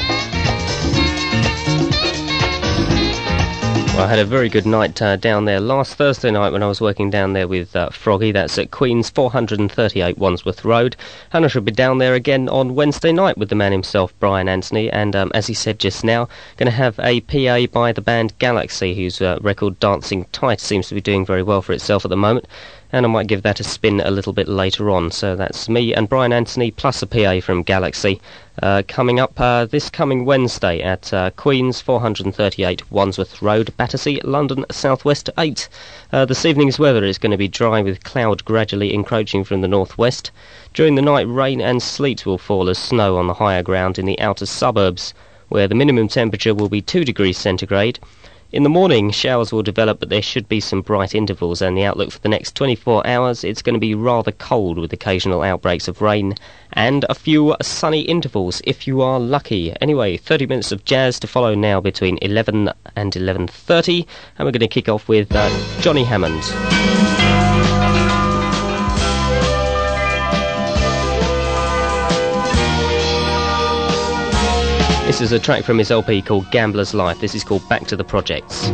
Well, I had a very good night uh, down there last Thursday night when I was working down there with uh, Froggy. That's at Queen's, four thirty-eight Wandsworth Road. And I shall be down there again on Wednesday night with the man himself, Brian Anthony. And um, as he said just now, going to have a P A by the band Galaxy, whose uh, record Dancing Tight seems to be doing very well for itself at the moment. And I might give that a spin a little bit later on. So that's me and Brian Anthony plus a P A from Galaxy uh, coming up uh, this coming Wednesday at uh, Queen's, four thirty-eight Wandsworth Road, Battersea, London, South West eight. Uh, this evening's weather is going to be dry with cloud gradually encroaching from the northwest. During the night, rain and sleet will fall as snow on the higher ground in the outer suburbs, where the minimum temperature will be two degrees centigrade. In the morning, showers will develop, but there should be some bright intervals, and the outlook for the next twenty-four hours, it's going to be rather cold with occasional outbreaks of rain and a few sunny intervals if you are lucky. Anyway, thirty minutes of jazz to follow now between eleven and eleven thirty, and we're going to kick off with uh, Johnny Hammond. This is a track from his L P called Gambler's Life. This is called Back to the Projects.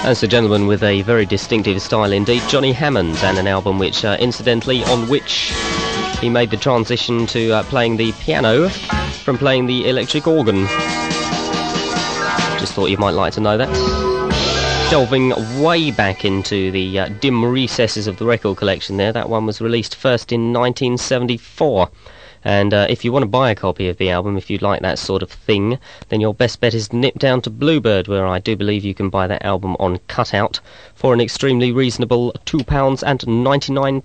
That's a gentleman with a very distinctive style indeed, Johnny Hammond, and an album which, uh, incidentally, on which he made the transition to uh, playing the piano from playing the electric organ. Just thought you might like to know that. Delving way back into the uh, dim recesses of the record collection there, that one was released first in nineteen seventy-four. And uh, if you want to buy a copy of the album, if you'd like that sort of thing, then your best bet is to nip down to Bluebird, where I do believe you can buy that album on cutout for an extremely reasonable two pounds ninety-nine.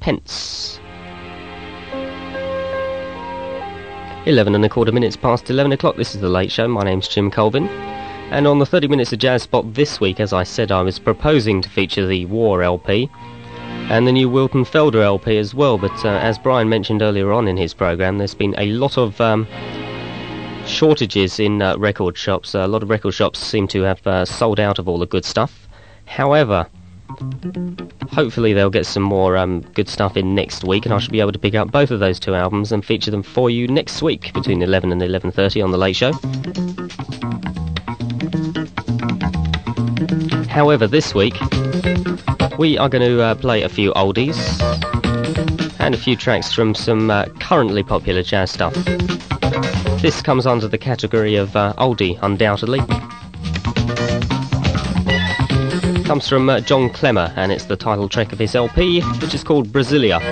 Eleven and a quarter minutes past eleven o'clock. This is The Late Show. My name's Jim Colvin. And on the thirty Minutes of Jazz spot this week, as I said, I was proposing to feature the War L P and the new Wilton Felder L P as well, but uh, as Brian mentioned earlier on in his programme, there's been a lot of um, shortages in uh, record shops. Uh, a lot of record shops seem to have uh, sold out of all the good stuff. However, hopefully they'll get some more um, good stuff in next week, and I should be able to pick up both of those two albums and feature them for you next week between eleven and eleven thirty on The Late Show. However, this week we are going to uh, play a few oldies and a few tracks from some uh, currently popular jazz stuff. This comes under the category of uh, oldie, undoubtedly. Comes from uh, John Clemmer, and it's the title track of his L P, which is called Brasilia.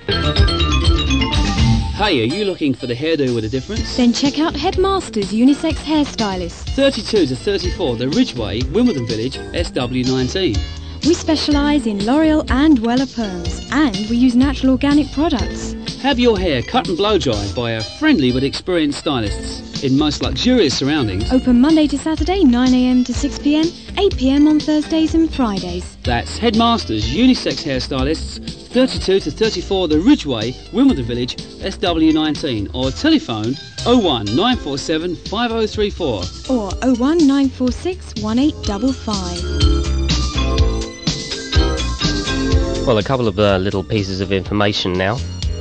Hey, are you looking for the hairdo with a difference? Then check out Headmaster's Unisex Hairstylist. thirty-two to thirty-four The Ridgeway, Wimbledon Village, S W nineteen. We specialise in L'Oreal and Weller perms, and we use natural organic products. Have your hair cut and blow dried by our friendly but experienced stylists in most luxurious surroundings. Open Monday to Saturday, nine a m to six p m, eight p m on Thursdays and Fridays. That's Headmasters Unisex Hairstylists, thirty-two to thirty-four The Ridgeway, Wimbledon Village, S W nineteen, or telephone oh one nine four seven five oh three four or oh one nine four six one eight five five. Well, a couple of uh, little pieces of information now.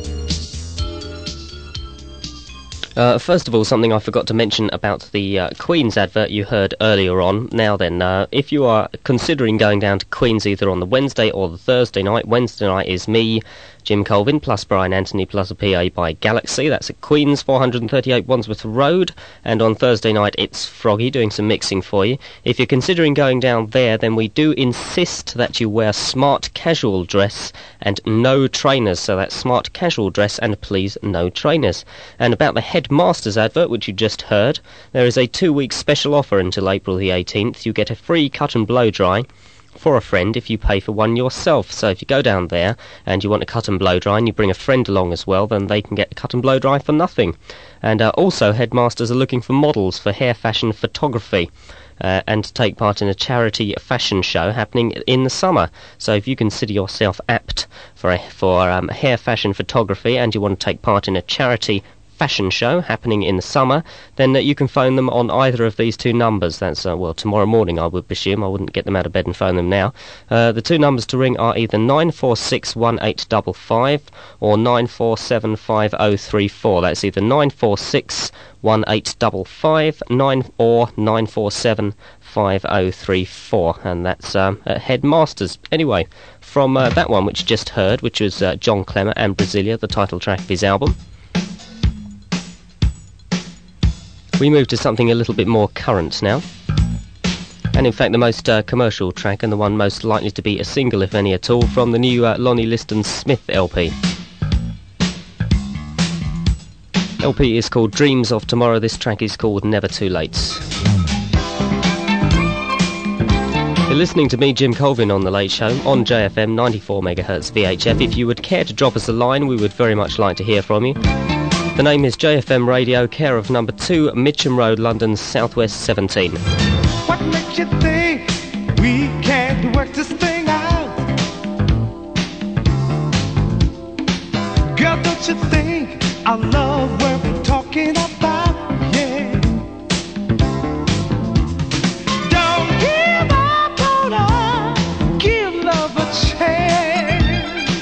Uh, first of all, something I forgot to mention about the uh, Queen's advert you heard earlier on. Now then, uh, if you are considering going down to Queen's either on the Wednesday or the Thursday night, Wednesday night is me, Jim Colvin, plus Brian Anthony, plus a P A by Galaxy. That's at Queen's, four thirty-eight Wandsworth Road. And on Thursday night, it's Froggy doing some mixing for you. If you're considering going down there, then we do insist that you wear smart casual dress and no trainers. So that's smart casual dress and please no trainers. And about the Headmaster's advert, which you just heard, there is a two-week special offer until April the eighteenth. You get a free cut and blow dry for a friend if you pay for one yourself. So if you go down there and you want a cut and blow dry and you bring a friend along as well, then they can get a cut and blow dry for nothing. And uh, also Headmasters are looking for models for hair fashion photography uh, and to take part in a charity fashion show happening in the summer. So if you consider yourself apt for, a, for um, hair fashion photography and you want to take part in a charity fashion show happening in the summer, then uh, you can phone them on either of these two numbers. That's, uh, well, tomorrow morning I would presume. I wouldn't get them out of bed and phone them now. Uh, the two numbers to ring are either nine four six one eight five five or nine four seven five oh three four. That's either nine four six one eight five five nine or nine four seven five oh three four, and that's um, at Headmasters. Anyway, from uh, that one which you just heard, which was uh, John Clemmer and Brasilia, the title track of his album, we move to something a little bit more current now. And in fact the most uh, commercial track and the one most likely to be a single, if any at all, from the new uh, Lonnie Liston Smith L P. L P is called Dreams of Tomorrow. This track is called Never Too Late. You're listening to me, Jim Colvin, on The Late Show on J F M ninety-four megahertz V H F. If you would care to drop us a line, we would very much like to hear from you. The name is J F M Radio, care of number two, Mitcham Road, London, Southwest seventeen. What makes you think we can't work this thing out? Girl, don't you think our love worth talking about? Yeah. Don't give up on us, give love a chance.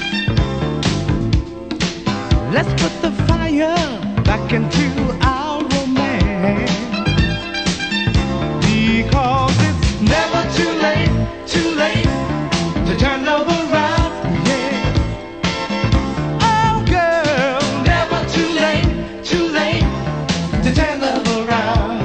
Let's put the fire back into our romance, because it's never too late, too late to turn love around, yeah. Oh girl, never too late, too late to turn love around.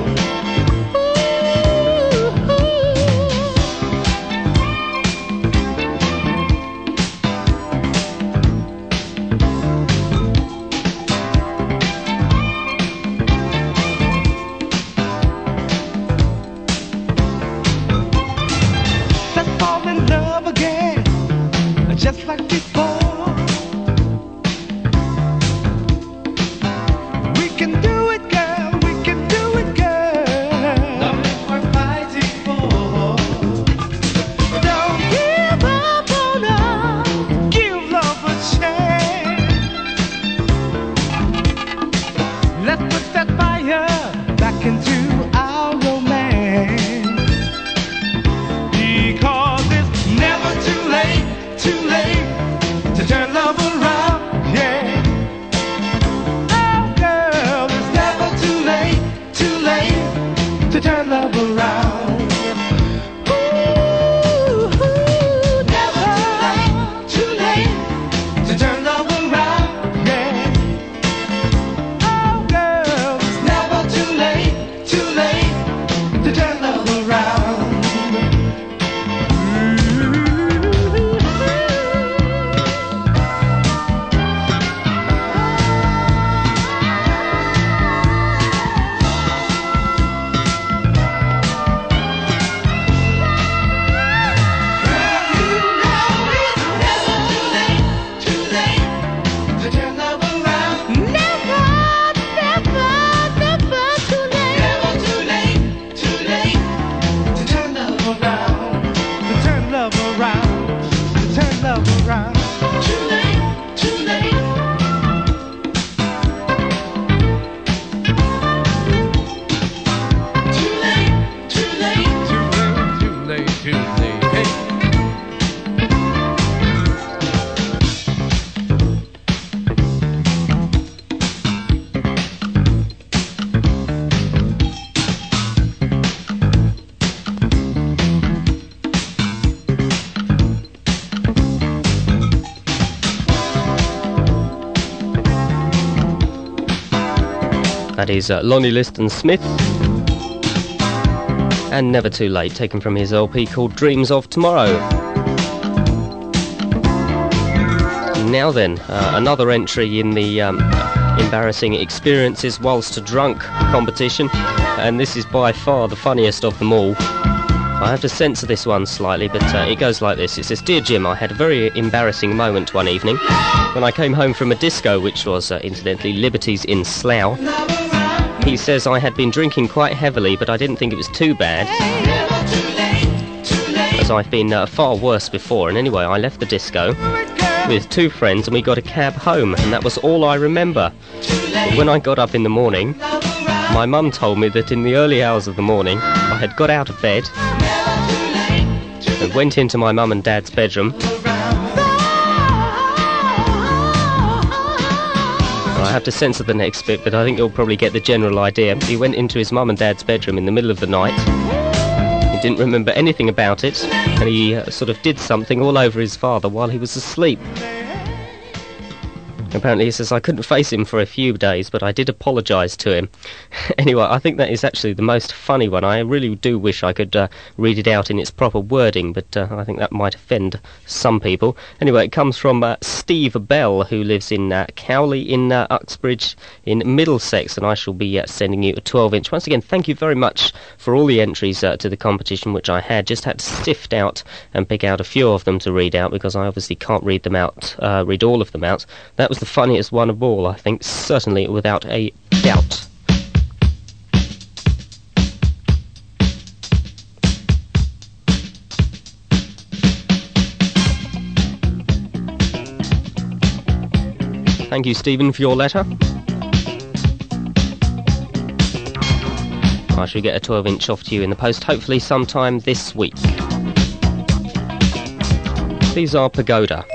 That is uh, Lonnie Liston Smith. And Never Too Late, taken from his L P called Dreams of Tomorrow. Now then, uh, another entry in the um, embarrassing experiences whilst drunk competition, and this is by far the funniest of them all. I have to censor this one slightly, but uh, it goes like this. It says, Dear Jim, I had a very embarrassing moment one evening when I came home from a disco, which was, uh, incidentally, Liberties in Slough. He says I had been drinking quite heavily, but I didn't think it was too bad, as I've been uh, far worse before. And anyway, I left the disco with two friends and we got a cab home, and that was all I remember. But when I got up in the morning, my mum told me that in the early hours of the morning I had got out of bed and went into my mum and dad's bedroom. I have to censor the next bit, but I think you'll probably get the general idea. He went into his mum and dad's bedroom in the middle of the night. He didn't remember anything about it, and he uh, sort of did something all over his father while he was asleep. Apparently he says, I couldn't face him for a few days, but I did apologise to him. Anyway, I think that is actually the most funny one. I really do wish I could uh, read it out in its proper wording, but uh, I think that might offend some people. Anyway, it comes from uh, Steve Bell, who lives in uh, Cowley in uh, Uxbridge in Middlesex, and I shall be uh, sending you a twelve inch. Once again, thank you very much for all the entries uh, to the competition, which I had. Just had to sift out and pick out a few of them to read out, because I obviously can't read them out, uh, read all of them out. That was the funniest one of all, I think, certainly without a doubt. Thank you, Stephen, for your letter. I shall get a twelve inch off to you in the post, hopefully sometime this week. These are Pagoda.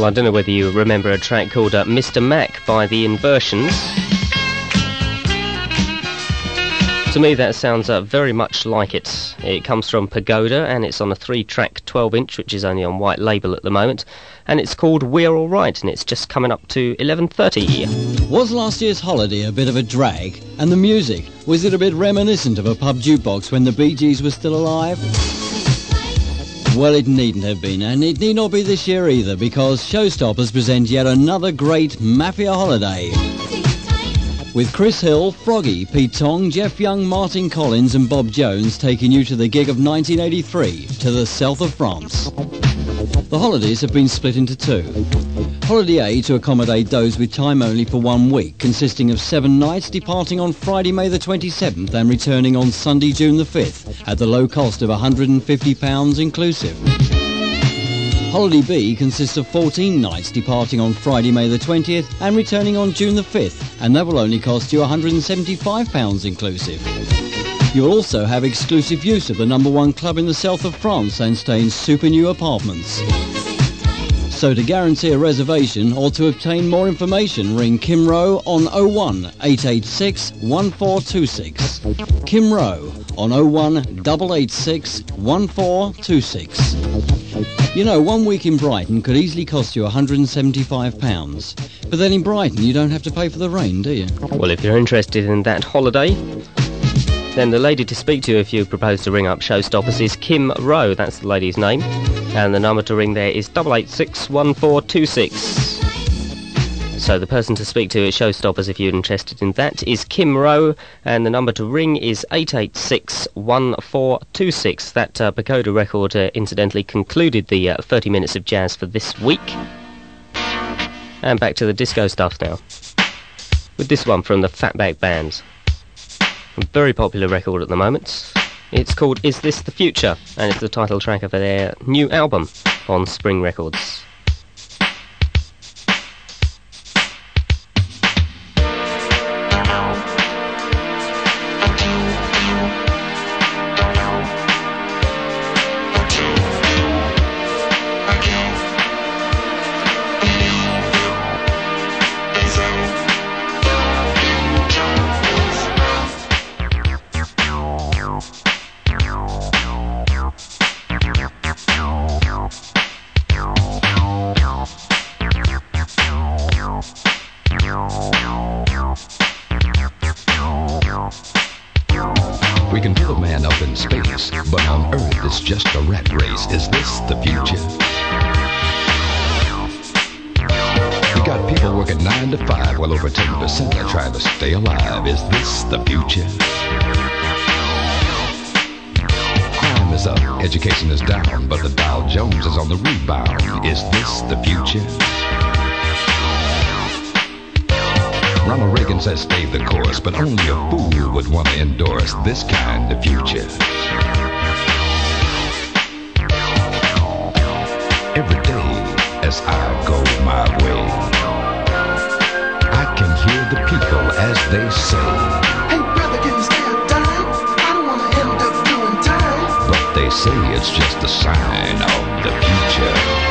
I don't know whether you remember a track called uh, Mister Mac by the Inversions. To me that sounds uh, very much like it. It comes from Pagoda and it's on a three-track twelve inch, which is only on white label at the moment, and it's called We're Alright, and it's just coming up to eleven thirty. Was last year's holiday a bit of a drag? And the music, was it a bit reminiscent of a pub jukebox when the Bee Gees were still alive? Well, it needn't have been, and it need not be this year either, because Showstoppers present yet another great Mafia holiday. With Chris Hill, Froggy, Pete Tong, Jeff Young, Martin Collins and Bob Jones taking you to the gig of nineteen eighty-three, to the south of France. The holidays have been split into two. Holiday A to accommodate those with time only for one week, consisting of seven nights departing on Friday, May the twenty-seventh and returning on Sunday, June the fifth, at the low cost of one hundred fifty pounds inclusive. Holiday B consists of fourteen nights departing on Friday, May the twentieth and returning on June the fifth, and that will only cost you one hundred seventy-five pounds inclusive. You will also have exclusive use of the number one club in the south of France and stay in super new apartments. So to guarantee a reservation or to obtain more information, ring Kim Rowe on oh one, eight eight six, one four two six. Kim Rowe on oh one, eight eight six, one four two six. You know, one week in Brighton could easily cost you one hundred seventy-five pounds. But then in Brighton you don't have to pay for the rain, do you? Well, if you're interested in that holiday, then the lady to speak to if you propose to ring up Showstoppers is Kim Rowe, that's the lady's name. And the number to ring there is eight eight six, one four two six. So the person to speak to at Showstoppers if you're interested in that is Kim Rowe, and the number to ring is eight eight six, one four two six. That uh, Pagoda record uh, incidentally concluded the uh, thirty minutes of jazz for this week. And back to the disco stuff now, with this one from the Fatback Band. A very popular record at the moment. It's called Is This the Future? And it's the title track of their new album on Spring Records. We can put a man up in space, but on Earth it's just a rat race. Is this the future? We got people working nine to five, while over ten percent are trying to stay alive. Is this the future? Crime is up, education is down, but the Dow Jones is on the rebound. Is this the future? Ronald Reagan says stay the course, but only a fool would want to endorse this kind of future. Every day as I go my way, I can hear the people as they say, hey brother, can you stay up time? I don't want to end up doing time. But they say it's just a sign of the future.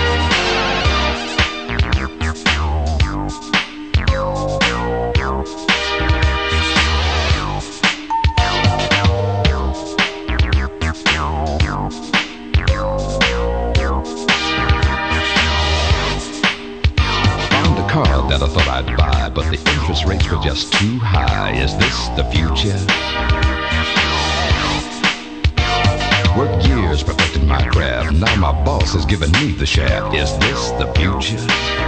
That I thought I'd buy, but the interest rates were just too high. Is this the future? Worked years perfecting my craft. Now my boss has given me the shaft. Is this the future?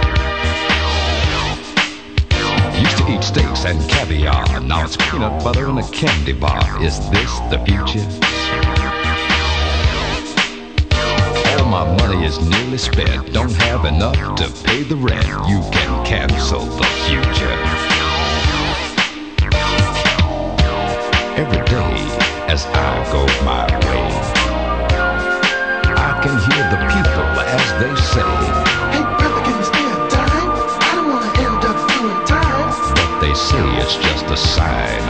Used to eat steaks and caviar. Now it's peanut butter and a candy bar. Is this the future? My money is nearly spent. Don't have enough to pay the rent. You can cancel the future. Every day as I go my way, I can hear the people as they say, hey brother, can you stay up time? I don't want to end up doing time. But they say it's just a sign